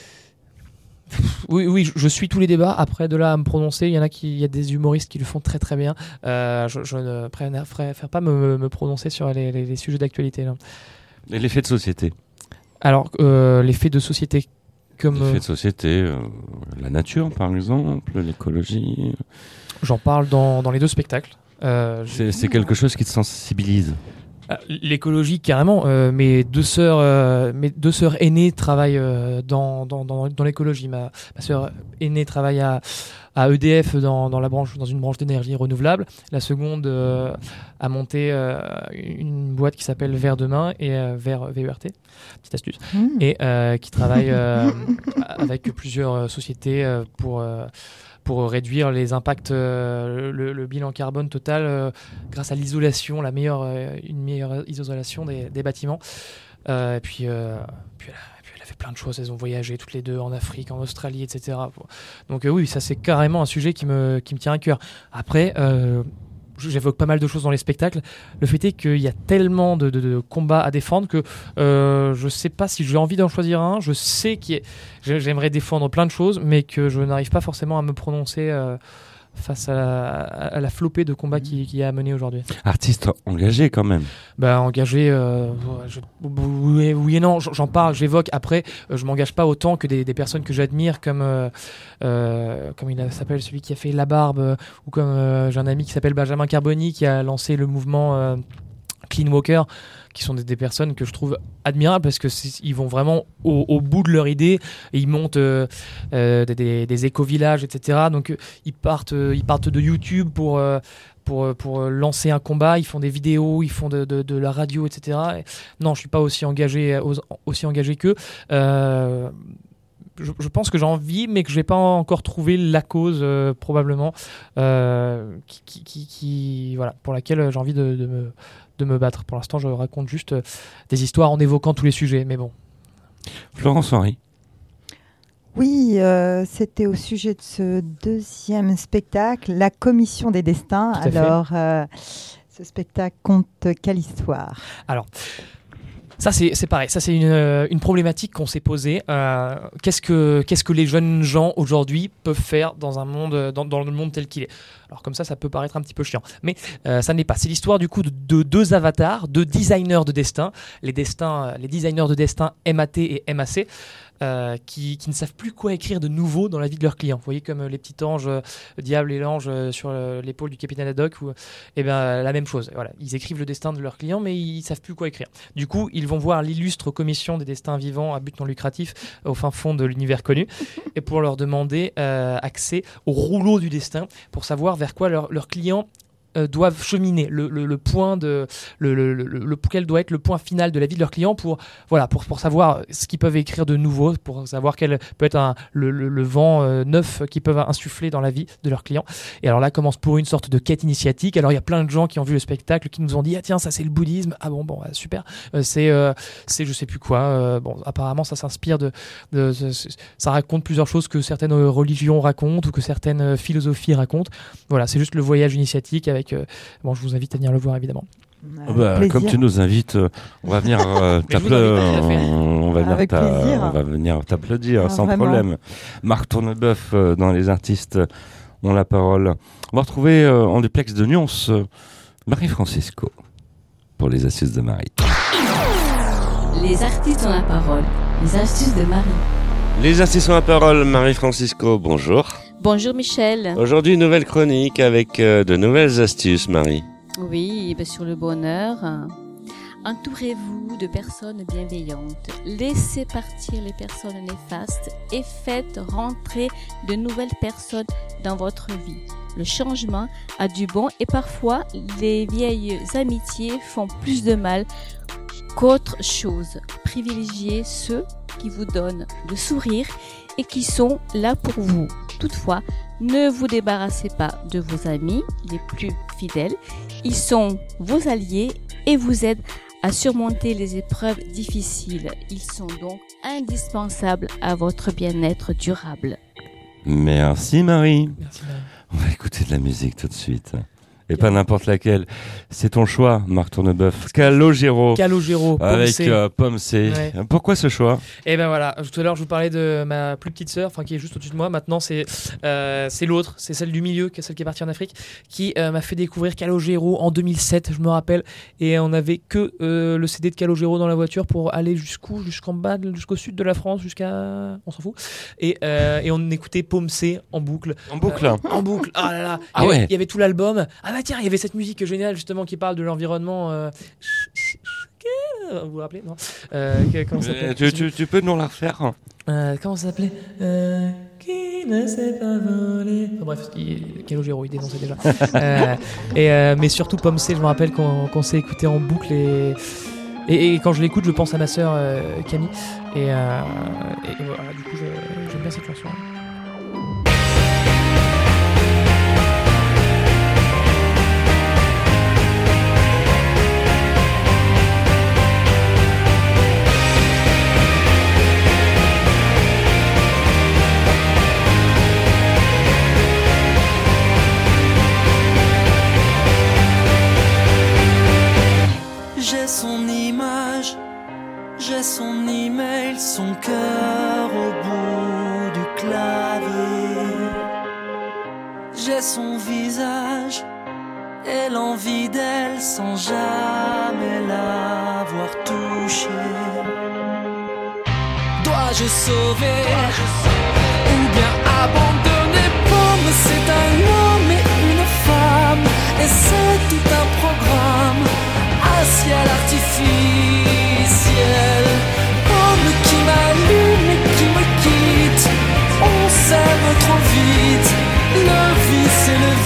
oui, oui, je, je suis tous les débats. Après de là à me prononcer, il y en a qui, il y a des humoristes qui le font très très bien. Euh, je, je ne préfère pas me, me prononcer sur les, les, les sujets d'actualité là. Et les faits de société. Alors euh, les faits de société. Comme les faits de société, euh, la nature par exemple, l'écologie. J'en parle dans, dans les deux spectacles. Euh, c'est, c'est quelque chose qui te sensibilise. L'écologie carrément. Euh, mes deux sœurs, euh, mes deux sœurs aînées travaillent euh, dans, dans, dans, dans l'écologie. Ma, ma sœur aînée travaille à, à E D F dans, dans la branche, dans une branche d'énergie renouvelable. La seconde euh, a monté euh, une boîte qui s'appelle Vert Demain et euh, Vert V E R T. Petite astuce. Mmh. Et euh, qui travaille euh, avec plusieurs sociétés euh, pour euh, pour réduire les impacts, euh, le, le bilan carbone total euh, grâce à l'isolation, la meilleure, euh, une meilleure isolation des, des bâtiments. Euh, et puis, euh, puis, elle a, puis elle a fait plein de choses. Elles ont voyagé toutes les deux en Afrique, en Australie, et cetera. Donc euh, oui, ça c'est carrément un sujet qui me, qui me tient à cœur. Après, euh, j'évoque pas mal de choses dans les spectacles. Le fait est qu'il y a tellement de, de, de combats à défendre que euh, je sais pas si j'ai envie d'en choisir un. Je sais que j'aimerais défendre plein de choses, mais que je n'arrive pas forcément à me prononcer euh, face à la, à la flopée de combats qui, qui a mené aujourd'hui. Artiste engagé quand même. Bah engagé, euh, je, oui, oui et non, j'en parle, j'évoque. Après, euh, je m'engage pas autant que des, des personnes que j'admire, comme euh, euh, comme il s'appelle celui qui a fait La Barbe, euh, ou comme euh, j'ai un ami qui s'appelle Benjamin Carboni qui a lancé le mouvement euh, Clean Walker, qui sont des, des personnes que je trouve admirables parce que ils vont vraiment au, au bout de leur idée et ils montent euh, euh, des, des, des éco-villages, et cetera. Donc euh, ils partent, euh, ils partent de YouTube pour euh, pour pour lancer un combat. Ils font des vidéos, ils font de, de, de la radio, et cetera. Et non, je suis pas aussi engagé aussi engagé qu'eux. Euh, Je, je pense que j'ai envie, mais que je n'ai pas encore trouvé la cause, euh, probablement, euh, qui, qui, qui, qui, voilà, pour laquelle j'ai envie de, de, me, de me battre. Pour l'instant, je raconte juste euh, des histoires en évoquant tous les sujets, mais bon. Florence Henry. Oui, euh, c'était au sujet de ce deuxième spectacle, La Commission des Destins. Alors, euh, ce spectacle compte quelle histoire ? Alors... Ça, c'est, c'est pareil. Ça, c'est une, euh, une problématique qu'on s'est posée. Euh, qu'est-ce que, qu'est-ce que les jeunes gens aujourd'hui peuvent faire dans un monde, dans, dans le monde tel qu'il est ? Alors comme ça, ça peut paraître un petit peu chiant, mais euh, ça n'est pas. C'est l'histoire du coup de, de deux avatars, deux designers de destin, les destins, les designers de destin M A T et M A C. Euh, qui, qui ne savent plus quoi écrire de nouveau dans la vie de leurs clients. Vous voyez comme euh, les petits anges, euh, le diable et l'ange euh, sur euh, l'épaule du capitaine Haddock, ou eh ben euh, la même chose. Voilà, ils écrivent le destin de leurs clients, mais ils savent plus quoi écrire. Du coup, ils vont voir l'illustre commission des destins vivants à but non lucratif au fin fond de l'univers connu, et pour leur demander euh, accès au rouleau du destin, pour savoir vers quoi leurs leur clients euh, doivent cheminer, le, le, le point de, le, le, le, le, quel doit être le point final de la vie de leurs clients pour, voilà, pour, pour savoir ce qu'ils peuvent écrire de nouveau, pour savoir quel peut être un, le, le, le vent euh, neuf qu'ils peuvent insuffler dans la vie de leurs clients. Et alors là commence pour une sorte de quête initiatique. Alors il y a plein de gens qui ont vu le spectacle, qui nous ont dit ah tiens ça c'est le bouddhisme, ah bon bon bah, super, euh, c'est euh, c'est je sais plus quoi. Euh, bon apparemment ça s'inspire de, de, de ça raconte plusieurs choses que certaines religions racontent ou que certaines philosophies racontent. Voilà, c'est juste le voyage initiatique avec. Euh, bon, je vous invite à venir le voir évidemment. Oh bah, comme tu nous invites, euh, on va venir euh, t'applaudir. On va venir, ta, on va venir t'applaudir ah, sans vraiment. problème. Marc Tourneboeuf euh, dans Les Artistes ont la parole. On va retrouver euh, en duplex de Nyons euh, Marie Francisco pour les astuces de Marie. Les artistes ont la parole. Les astuces de Marie. Les astuces ont la parole. Marie Francisco, bonjour. Bonjour Michel. Aujourd'hui, nouvelle chronique avec euh, de nouvelles astuces, Marie. Oui, ben sur le bonheur. Entourez-vous de personnes bienveillantes. Laissez partir les personnes néfastes et faites rentrer de nouvelles personnes dans votre vie. Le changement a du bon et parfois les vieilles amitiés font plus de mal qu'autre chose. Privilégiez ceux qui vous donnent le sourire et qui sont là pour vous. Toutefois, ne vous débarrassez pas de vos amis les plus fidèles. Ils sont vos alliés et vous aident à surmonter les épreuves difficiles. Ils sont donc indispensables à votre bien-être durable. Merci Marie. Merci Marie. On va écouter de la musique tout de suite. Et pas n'importe laquelle. C'est ton choix, Marc Tourneboeuf. Calogero. Calogero. Avec euh, Pomme C. Ouais. Pourquoi ce choix ? Eh ben voilà. Tout à l'heure, je vous parlais de ma plus petite sœur, enfin qui est juste au-dessus de moi. Maintenant, c'est euh, c'est l'autre, c'est celle du milieu, celle qui est partie en Afrique, qui euh, m'a fait découvrir Calogero en deux mille sept, je me rappelle. Et on n'avait que euh, le C D de Calogero dans la voiture pour aller jusqu'où ? Jusqu'en bas, jusqu'au sud de la France, jusqu'à, on s'en fout. Et euh, et on écoutait Pomme C en boucle. En boucle. Euh, en boucle. Ah là là. Ah il, y ouais. avait, il y avait tout l'album. Ah bah tiens, il y avait cette musique géniale justement qui parle de l'environnement. Euh... Vous vous rappelez, non euh, comment ça s'appelait ? tu, tu, tu peux nous la refaire ? euh, Comment ça s'appelait euh... Qui ne sait pas voler. Enfin, bref, Calogero, il dénonçait déjà. euh, et, euh, mais surtout Pomme C, je me rappelle qu'on, qu'on s'est écouté en boucle et, et, et quand je l'écoute, je pense à ma sœur euh, Camille. Et, euh, et, et voilà, du coup, je, j'aime bien cette chanson. J'ai son image, j'ai son email, son cœur au bout du clavier. J'ai son visage et l'envie d'elle sans jamais l'avoir touchée. Dois-je sauver, ou bien abandonner? Pomme, c'est un homme et une femme, et c'est tout un programme. Un ciel artificiel, Pomme qui m'allume et qui me quitte. On s'aime trop vite, le vice et le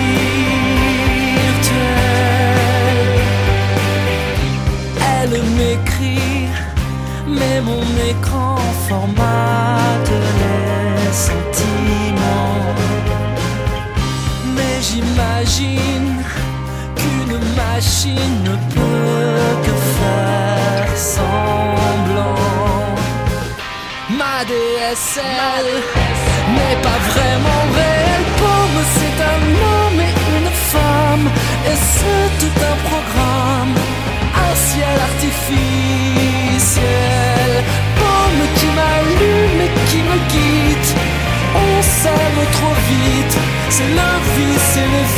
virtuel. Elle m'écrit, mais mon écran formate les sentiments. Mais j'imagine qu'une machine ne peut que faire semblant. Ma D S L n'est pas vraiment réelle. Pomme, c'est un homme et une femme, et c'est tout un programme. Un ciel artificiel, Pomme qui m'allume et qui me quitte. On s'aime trop vite, c'est le vice et le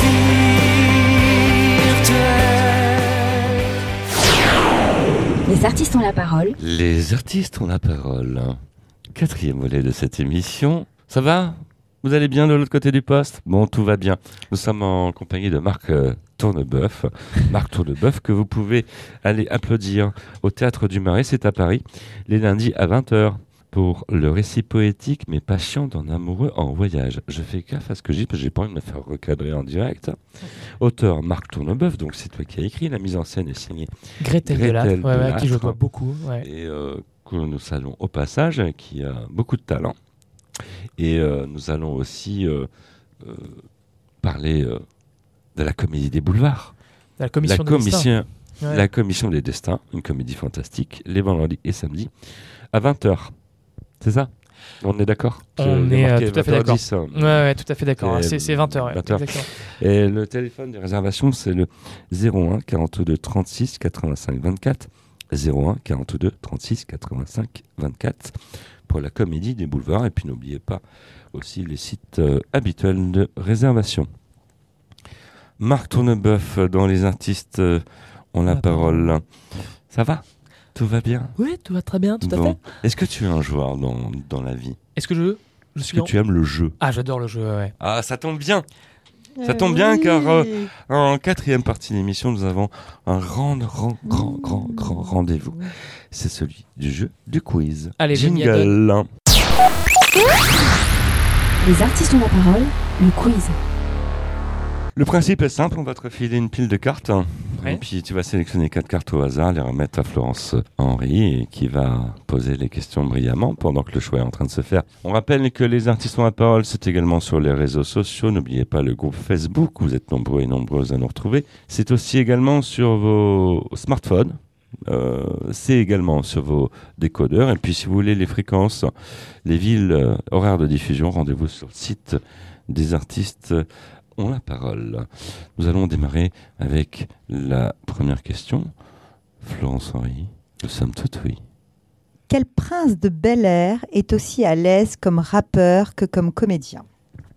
virtuel. Les artistes ont la parole. Les artistes ont la parole. Quatrième volet de cette émission. Ça va ? Vous allez bien de l'autre côté du poste ? Bon, tout va bien. Nous sommes en compagnie de Marc euh, Tourneboeuf. Marc Tourneboeuf, que vous pouvez aller applaudir au Théâtre du Marais, c'est à Paris, les lundis à vingt heures. pour le récit poétique mais passion d'un amoureux en voyage. Je fais gaffe à ce que je dis parce que j'ai pas envie de me faire recadrer en direct. Auteur Marc Tourneboeuf, donc c'est toi qui as écrit. La mise en scène est signée Gretel, Gretel Delattre, ouais, ouais, Delattre, qui je dois beaucoup. Ouais. Et euh, que nous saluons au passage, qui a beaucoup de talent. Et euh, nous allons aussi euh, euh, parler euh, de la comédie des boulevards. La commission, la, des commission ouais. la commission des destins, une comédie fantastique, les vendredis et samedis, à vingt heures. C'est ça ? On est d'accord ? On est euh, tout à fait d'accord. dix, hein. ouais, ouais, tout à fait d'accord. C'est, c'est vingt heures. Ouais, vingt heures. Exactement. Et le téléphone de réservation, c'est le zéro un quarante-deux trente-six quatre-vingt-cinq vingt-quatre. zéro un quarante-deux trente-six quatre-vingt-cinq vingt-quatre pour la comédie des boulevards. Et puis n'oubliez pas aussi les sites euh, habituels de réservation. Marc Tourneboeuf, dans Les artistes euh, ont la, la parole. parole. Ça va ? Tout va bien ? Oui, tout va très bien, tout bon. à fait. Est-ce que tu es un joueur dans, dans la vie ? Est-ce que je, je Est-ce suis que en... tu aimes le jeu ? Ah, j'adore le jeu, ouais. Ah, ça tombe bien. Ça Euh, tombe bien oui. car euh, en quatrième partie de l'émission, nous avons un grand, grand, grand, grand, grand rendez-vous. C'est celui du jeu du quiz. Allez, jingle. Les artistes ont la parole, le quiz. Le principe est simple, on va te refiler une pile de cartes. Ouais. Et puis tu vas sélectionner quatre cartes au hasard, les remettre à Florence Henry et qui va poser les questions brillamment pendant que le choix est en train de se faire. On rappelle que les artistes ont la parole, c'est également sur les réseaux sociaux. N'oubliez pas le groupe Facebook, vous êtes nombreux et nombreuses à nous retrouver. C'est aussi également sur vos smartphones. Euh, c'est également sur vos décodeurs. Et puis si vous voulez les fréquences, les villes, euh, horaires de diffusion, rendez-vous sur le site des artistes ont la parole. Nous allons démarrer avec la première question. Florence Henry, nous sommes tout oui. Quel prince de Bel-Air est aussi à l'aise comme rappeur que comme comédien ?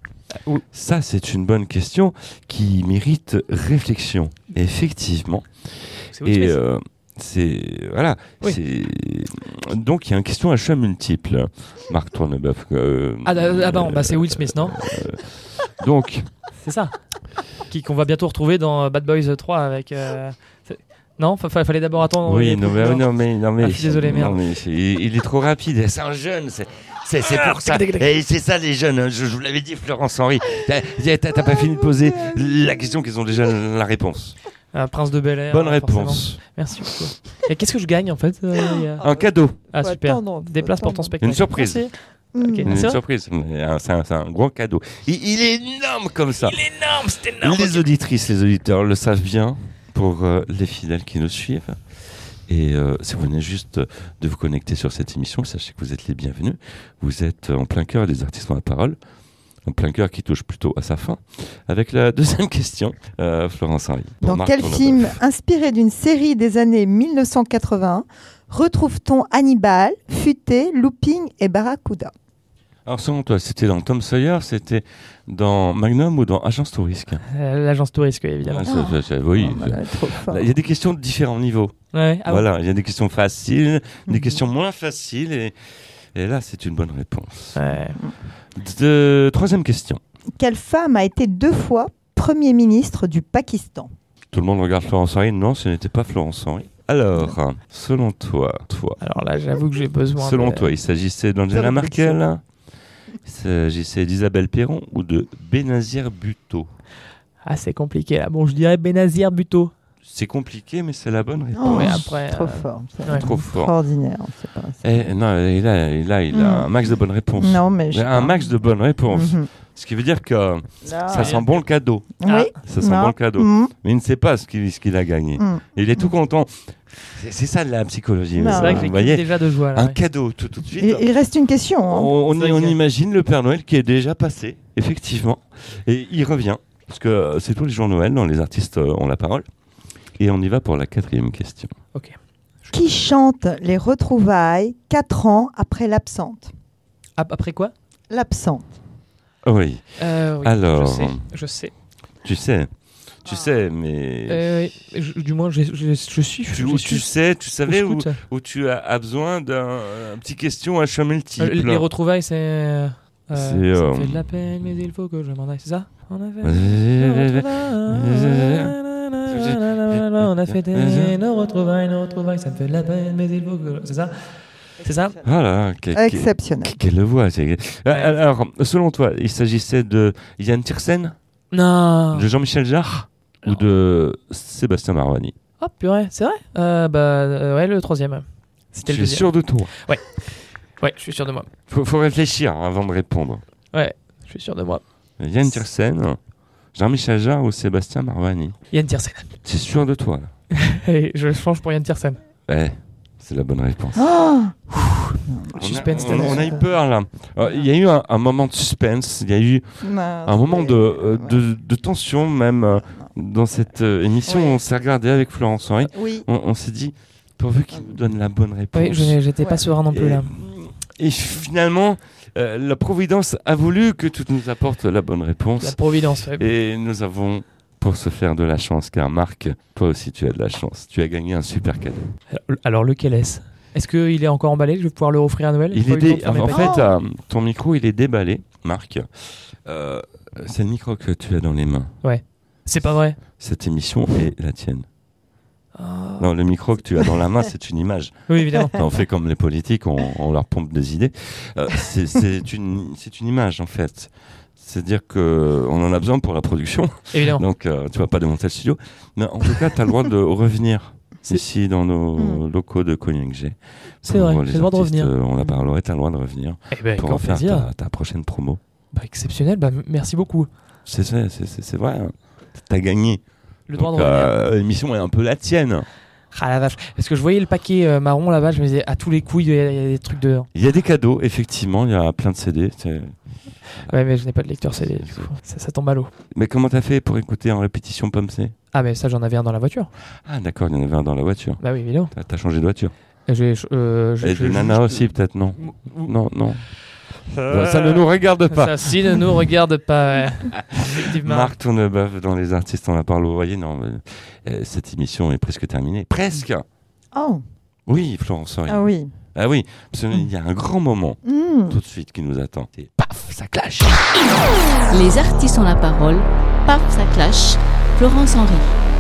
Ça, c'est une bonne question qui mérite réflexion. Effectivement. C'est Et euh, c'est voilà. Oui. C'est donc il y a une question à choix multiple. Marc Tourneboeuf. Euh, ah, ah bah, bah c'est Will Smith, non euh, Donc. C'est ça. Qui, qu'on va bientôt retrouver dans Bad Boys trois avec. Euh, non, il fa- fallait d'abord attendre. Oui, non mais, non mais, non mais, ah, je suis désolé, merde. Non mais il, il est trop rapide. C'est un jeune. C'est, c'est, c'est pour ça. Et c'est ça les jeunes. Hein. Je, je vous l'avais dit, Florence Henry. T'as, t'as, t'as pas fini de poser la question qu'ils ont déjà la réponse. Un prince de Bel-Air. Bonne hein, réponse. Forcément. Merci beaucoup. Et qu'est-ce que je gagne en fait euh, a... Un cadeau. Ah super. Attends, Des places pour ton spectacle. Une surprise. Merci. Okay. Une c'est surprise, mais un, c'est, un, c'est un gros cadeau. Il, il est énorme comme ça. Il est énorme, c'est énorme. Les auditrices, les auditeurs le savent bien pour euh, les fidèles qui nous suivent. Et euh, si vous venez juste de vous connecter sur cette émission, sachez que vous êtes les bienvenus. Vous êtes en plein cœur des artistes ont la parole, en plein cœur qui touche plutôt à sa fin. Avec la deuxième question, euh, Florence Henry. Dans Marc quel Tourneboeuf. film inspiré d'une série des années mille neuf cent quatre-vingt-un retrouve-t-on Hannibal, Futé, Looping et Barracuda ? Alors selon toi, c'était dans Tom Sawyer, c'était dans Magnum ou dans Agence Tourisque ? Euh, L'agence Tourisque, évidemment. Ah, ça, ça, ça, oui. Oh, bah, trop fort. Il y a des questions de différents niveaux. Ouais, ah voilà, il y a des questions faciles, des Mhm. questions moins faciles, et, et là, c'est une bonne réponse. Ouais. De, troisième question. Quelle femme a été deux fois Premier ministre du Pakistan ? Tout le monde regarde Florence Henry. Non, ce n'était pas Florence Henry. Alors, selon toi, toi. Alors là, j'avoue que j'ai besoin. Selon de... toi, il s'agissait d'Angela Merkel, il s'agissait d'Isabelle Perron ou de Benazir Bhutto ? Ah, c'est compliqué là. Bon, je dirais Benazir Bhutto. C'est compliqué, mais c'est la bonne réponse. Oh, ouais, après, trop euh... fort. C'est ouais. Trop fort. Extraordinaire. C'est pas Eh, non, il a, il a, il a Mm. un max de bonnes réponses. Non, mais je sais un pas. max de bonnes réponses. Mhm. Ce qui veut dire que Là, ça sent bon le cadeau. Oui. Ça sent Non. bon le cadeau. Mm. Mais il ne sait pas ce qu'il, ce qu'il a gagné. Mm. Et il est tout content. C'est, c'est ça de la psychologie. Non. C'est vrai que Vous j'ai voyez, déjà de joie là. un ouais. cadeau tout, tout de suite. Il, il reste une question. Hein. On, on, C'est vrai on que- imagine le Père Noël qui est déjà passé, effectivement. Et il revient. Parce que c'est tous les jours Noël, dans Les artistes ont la parole. Et on y va pour la quatrième question. Ok. Qui chante les retrouvailles quatre ans après l'absente ? Ah, après quoi L'absente. Oui. euh, oui, Alors, Je sais. Je sais. tu sais, tu sais, mais... Euh, je- du moins, je, je, je suis. Tu, je où suis tu sais, tu savais où, scout. où tu as, as besoin d'un un petit question à choix multiple. Euh, les retrouvailles, c'est. Euh, C'est, ça euh, me fait de la peine, mais il faut que je m'en aille. C'est ça On a fait. Euh, On a fait des nos retrouvailles, nos retrouvailles, ça me fait de la peine, mais il faut que. C'est ça C'est ça? Voilà. Que, Exceptionnel. Que, quelle voix. C'est... Ouais. Alors, selon toi, il s'agissait de Yann Tiersen? Non. De Jean-Michel Jarre? Ou de Sébastien Marouani? Oh purée, c'est vrai? euh, Bah euh, ouais, le troisième. C'était tu le es sûr de toi? Ouais. Ouais, je suis sûr de moi. Faut, faut réfléchir avant de répondre. Ouais, je suis sûr de moi. Yann Tiersen, Jean-Michel Jarre ou Sébastien Marouani? Yann Tiersen. C'est sûr de toi là? Et je change pour Yann Tiersen. Ouais, c'est la bonne réponse. Oh on, suspense, a, on, on a eu peur là. Il y a eu un, un moment de suspense, il y a eu non, un moment de, euh, de, de tension même euh, dans cette euh, émission. Oui. On s'est regardé avec Florence Henry. Oui. On, on s'est dit, pourvu qu'il nous donne la bonne réponse. Oui, je, j'étais ouais. pas serein non plus et, là. Et finalement, euh, la Providence a voulu que tu nous apportes la bonne réponse. La Providence, ouais. Et nous avons, pour se faire de la chance, car Marc, toi aussi tu as de la chance. Tu as gagné un super cadeau. Alors, alors lequel est-ce? Est-ce qu'il est encore emballé? Je vais pouvoir le offrir à Noël? Il est dé... En, en fait, euh, ton micro, il est déballé, Marc. Euh, c'est le micro que tu as dans les mains. Ouais. C'est pas vrai. Cette émission est la tienne. Oh. Non, le micro que tu as dans la main, c'est une image. Oui, évidemment. On fait comme les politiques, on, on leur pompe des idées. Euh, c'est, c'est, une, c'est une image, en fait. C'est-à-dire qu'on en a besoin pour la production. Évidemment. Donc, euh, tu vas pas démonter le studio. Mais en tout cas, tu as le droit de revenir c'est... ici dans nos mmh. locaux de Cognac-G. C'est vrai, j'ai le droit de revenir. Euh, on a parlé, tu as le droit de revenir eh ben, pour en faire ta, ta prochaine promo. Bah, exceptionnel, bah, merci beaucoup. C'est, c'est, c'est, c'est vrai, hein. Tu as gagné. Le droit Donc, de revenir. Euh, l'émission est un peu la tienne. Ah la vache. Parce que je voyais le paquet euh, marron là-bas, je me disais à tous les coups, il y, y a des trucs dedans. Il y a des cadeaux, effectivement, il y a plein de C D. C'est... Ouais, mais je n'ai pas de lecteur C D, du coup. Ça, ça tombe à l'eau. Mais comment t'as fait pour écouter en répétition Pomme C? Ah, mais ça, j'en avais un dans la voiture. Ah, d'accord, il y en avait un dans la voiture. Bah oui, évidemment. T'as, t'as changé de voiture. J'ai, euh, Et de Nana aussi, peut-être, non? Non, non. Euh, ça ne nous regarde pas. Ça, si ne nous regarde pas. Ouais. Effectivement. Marc Tournebeuf dans Les Artistes, on la parle. Vous voyez, non, euh, cette émission est presque terminée. Presque. Oh. Oui, Florence Henry. Ah oui. Ah oui, parce qu'il mm. y a un grand moment mm. tout de suite qui nous attend. C'est paf, ça clash. Les artistes ont la parole. Paf, ça clash. Florence Henry.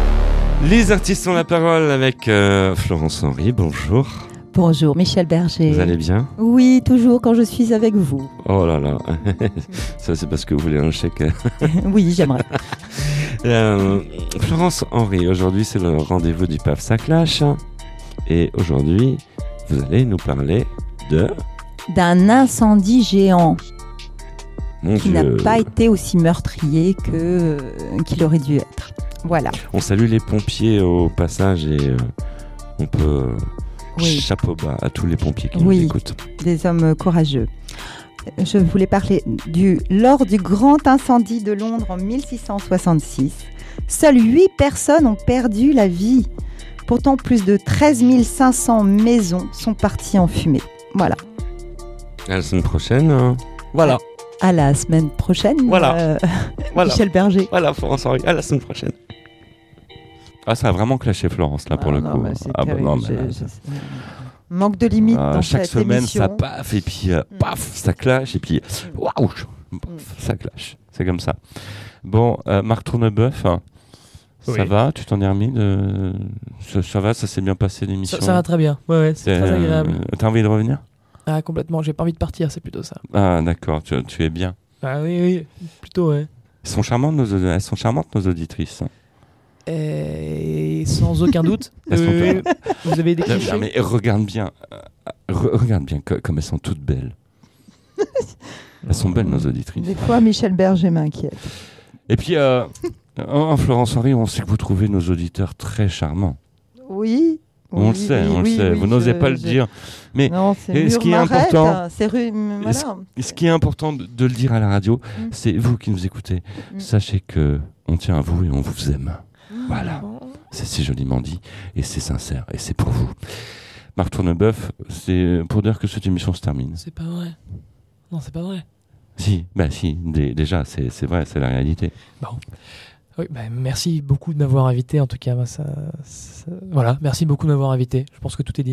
Les artistes ont la parole avec euh, Florence Henry. Bonjour. Bonjour Michel Berger. Vous allez bien? Oui, toujours quand je suis avec vous. Oh là là, ça c'est parce que vous voulez un chèque. Oui, j'aimerais. euh, Florence Henry, aujourd'hui c'est le rendez-vous du Paf ça clash. Et aujourd'hui, vous allez nous parler de... d'un incendie géant. Mon qui Dieu. n'a pas été aussi meurtrier que, euh, qu'il aurait dû être. Voilà. On salue les pompiers au passage et euh, on peut... Oui. Chapeau bas à tous les pompiers qui oui, nous écoutent. Des hommes courageux. Je voulais parler du lors du grand incendie de Londres en mille six cent soixante-six. Seules huit personnes ont perdu la vie. Pourtant, plus de treize mille cinq cents maisons sont parties en fumée. Voilà. À la semaine prochaine. Hein. Voilà. À la semaine prochaine. Voilà. Euh, voilà. Michel Berger. Voilà, Florence Henry. À la semaine prochaine. Ah, ça a vraiment clashé Florence là pour ah, le non, coup. Bah, ah bah non, mais là, là, ça... manque de limite euh, dans chaque cette semaine émission. ça paf et puis euh, mm. paf ça clash et puis waouh mm. ça clash. C'est comme ça. Bon, euh, Marc Tournebeuf, hein, oui. Ça va? Tu t'en es remis de... ça, ça va, ça s'est bien passé l'émission. Ça, ça va très bien. Ouais, ouais, c'est, c'est très agréable. Euh, t'as envie de revenir? Ah complètement. J'ai pas envie de partir, c'est plutôt ça. Ah d'accord, tu, tu es bien. Ah oui, oui, plutôt ouais. Elles sont charmantes nos, elles sont charmantes nos auditrices. Et sans aucun doute. euh, vous avez des clichés. Non, mais regarde bien, euh, re- regarde bien co- comme elles sont toutes belles. Elles sont belles nos auditrices. Des fois, Michel Berger m'inquiète. Et puis, euh, en Florence Henry, on sait que vous trouvez nos auditeurs très charmants. Oui. On oui, le sait, oui, on oui, le sait. Oui, vous n'osez je, pas le je... dire. Mais non, c'est ce qui est important, c'est rue, voilà. ce, ce qui est important de, de le dire à la radio, mm. c'est vous qui nous écoutez. Mm. Sachez que on tient à vous et on vous aime. Voilà, c'est si joliment dit et c'est sincère et c'est pour vous. Marc Tournebeuf, c'est pour dire que cette émission se termine. C'est pas vrai. Non, c'est pas vrai. Si, bah si, d- déjà, c'est, c'est vrai, c'est la réalité. Bon. Oui, bah, merci beaucoup de m'avoir invité. En tout cas, bah, ça, ça... voilà, merci beaucoup de m'avoir invité. Je pense que tout est dit.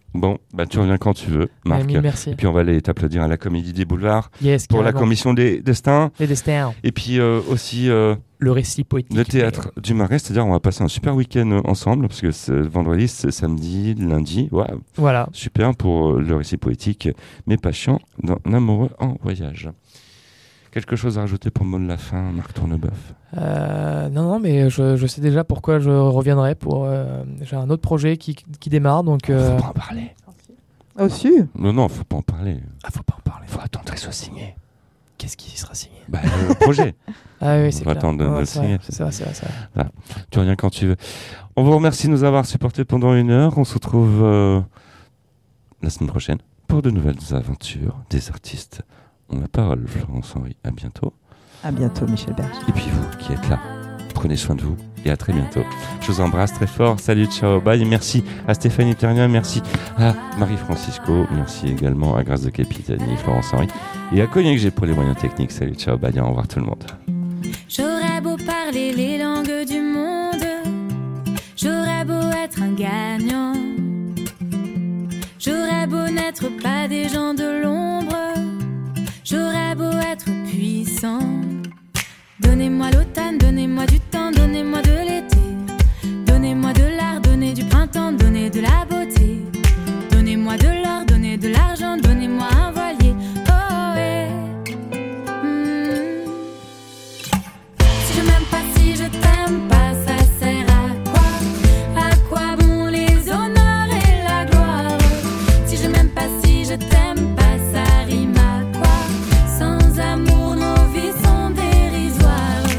Bon, bah tu reviens quand tu veux, Marc. Mille merci. Et puis on va aller t'applaudir à la Comédie des Boulevards yes, pour carrément. la commission des destins. Les destins. Et puis euh, aussi euh, le récit poétique. Le théâtre mais... du Marais, c'est-à-dire on va passer un super week-end ensemble parce que c'est vendredi, c'est samedi, lundi. Ouais. Voilà. Super pour le récit poétique, mais pas chiant, d'un amoureux en voyage. Quelque chose à rajouter pour le mot de la fin, Marc Tourneboeuf? euh, Non, non, mais je, je sais déjà pourquoi je reviendrai. Pour, euh, j'ai un autre projet qui, qui démarre, donc... Euh... Faut pas en parler. Oh, si. Non, non, faut pas en parler. Ah, faut pas en parler. Faut attendre qu'il soit signé. Qu'est-ce qui sera signé? Bah, le projet. Ah oui, c'est On va attendre de ouais, le c'est signer. Vrai, c'est vrai, c'est vrai, c'est vrai. Voilà. Tu reviens quand tu veux. On vous remercie de nous avoir supportés pendant une heure. On se retrouve euh, la semaine prochaine pour de nouvelles aventures des artistes. On a parole, Florence Henry. À bientôt. À bientôt, Michel Berger. Et puis vous qui êtes là, prenez soin de vous et à très bientôt. Je vous embrasse très fort. Salut, ciao, bye. Merci à Stéphanie Terrien, merci à Marie-Francisco, merci également à Grâce de Capitani, Florence Henry et à Cognac G pour les moyens techniques. Salut, ciao, bye. Au revoir tout le monde. J'aurais beau parler les langues du monde, j'aurais beau être un gagnant, j'aurais beau n'être pas des gens de l'ombre, j'aurais beau être puissant. Donnez-moi l'automne, donnez-moi du temps, donnez-moi de l'été. Donnez-moi de l'art, donnez du printemps, donnez de la beauté. Donnez-moi de l'or, donnez de l'argent, donnez-moi un voilier. Oh, ouais. Mmh. Si je m'aime pas, si je t'aime pas, ça sert à quoi? À quoi bon les honneurs et la gloire? Si je m'aime pas, si je t'aime pas, ça rime à quoi? Sans amour, nos vies sont dérisoires.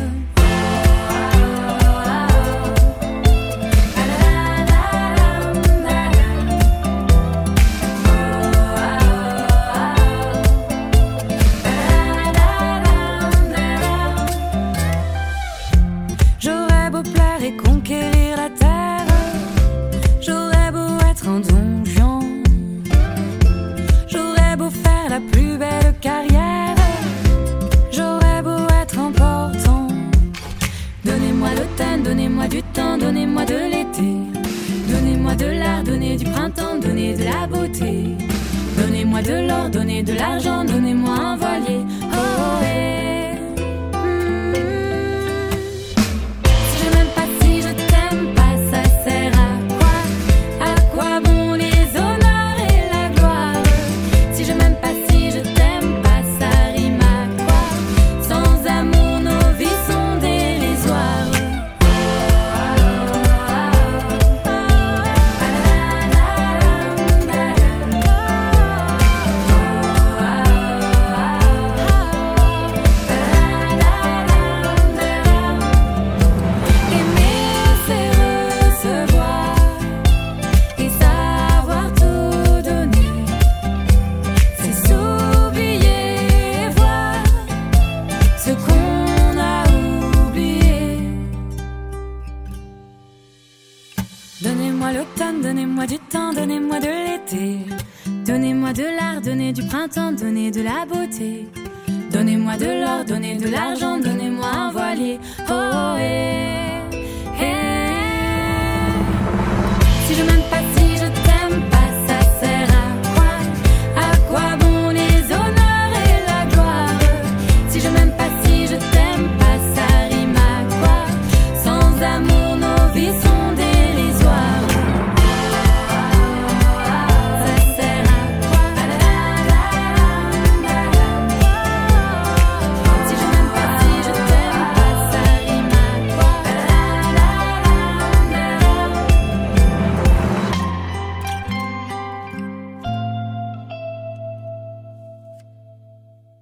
J'aurais beau plaire et conquérir la terre, j'aurais beau être un don Juan, j'aurais beau faire la plus belle carrière, j'aurais beau être important. Donnez-moi l'automne, donnez-moi du temps, donnez-moi de l'été. Donnez-moi de l'art, donnez du printemps, donnez de la beauté. Donnez-moi de l'or, donnez de l'argent, donnez-moi un voilier. Oh, oh, hey. Mmh. Si je m'aime pas, si je t'aime pas, ça sert à quoi? À quoi bon les honneurs et la gloire? Si je m'aime pas, si je t'aime pas, ça rime à quoi? Sans amour, nos vies sont dérisoires. Donnez-moi l'automne, donnez-moi du temps, donnez-moi de l'été. Donnez-moi de l'art, donnez du printemps, donnez de la beauté. Donnez-moi de l'or, donnez de l'argent, donnez-moi un voilier. Oh, oh, hey, hey. Si je m'aime pas, si je t'aime pas, ça sert à quoi? À quoi bon les honneurs et la gloire? Si je m'aime pas, si je t'aime pas, ça rime à quoi? Sans amour,